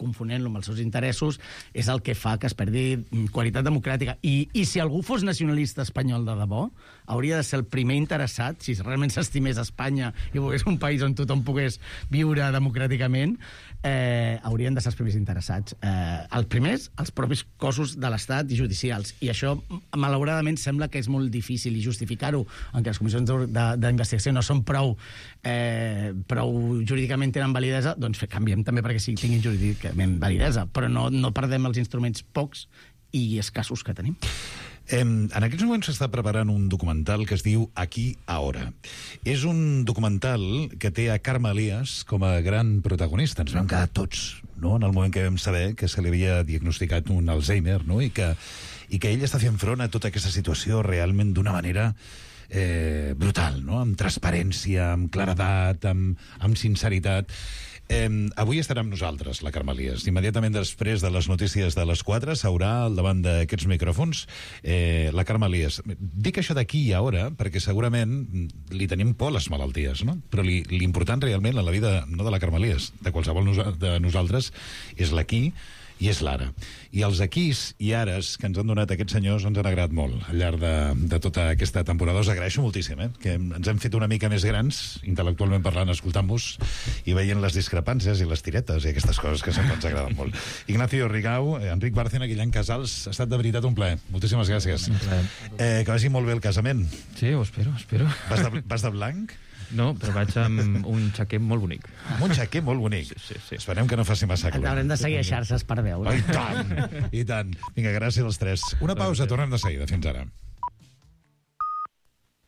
confonent-lo amb els seus interessos, és el que fa que es perdi qualitat democràtica. I, i si algú fos nacionalista espanyol de debò, hauria de ser el primer interessat, si realment s'estimés Espanya i volgués un país on tothom pogués viure democràticament, eh, haurien de ser els primers interessats. Eh, els primers, els propis cossos de l'Estat i judicials. I això, malauradament, sembla que és molt difícil i justificar-ho, en què les comissions d'investigació no són prou, eh, prou jurídicament tenen validesa, doncs canviem també perquè sí, tinguin jurídicament validesa, però no, no perdem els instruments pocs i escassos que tenim. Eh, en aquests moments s'està preparant un documental que es diu Aquí, Ahora. És un documental que té a Carme Elias com a gran protagonista. Ens vam quedar tots, no?, en el moment que vam saber que se li havia diagnosticat un Alzheimer, no?, i que, i que ell està fent front a tota aquesta situació realment d'una manera eh, brutal, no?, amb transparència, amb claredat, amb, amb sinceritat. Eh, avui estarà amb nosaltres, la Carme Elias. Immediatament després de les notícies de les quatre s'haurà al davant d'aquests micròfons eh, la Carme Elias. Dic això d'aquí i ara perquè segurament li tenim por a les malalties, no? Però l'important realment en la vida, no de la Carme Elias, de qualsevol nosa de nosaltres, és l'aquí i és l'ara. I els aquís i ares que ens han donat aquests senyors ens han agradat molt al llarg de, de tota aquesta temporada. Us agraeixo moltíssim, eh? Que ens hem fet una mica més grans, intel·lectualment parlant, escoltant-vos i veient les discrepàncies i les tiretes i aquestes coses que sempre ens agraden molt. Ignacio Rigau, Enric Bárcena, Guillem Casals, ha estat de veritat un plaer. Moltíssimes gràcies. Eh, que vagi molt bé el casament. Sí, ho espero, espero. Vas de, vas de blanc? No, però vaig amb un xaquer molt bonic. Amb un xaquer molt bonic? Sí, sí, sí. Esperem que no faci massa calor. Haurem de seguir a xarxes per veure. Oh, i tant, i tant. Vinga, gràcies als tres. Una pausa, tornem de seguida. Fins ara.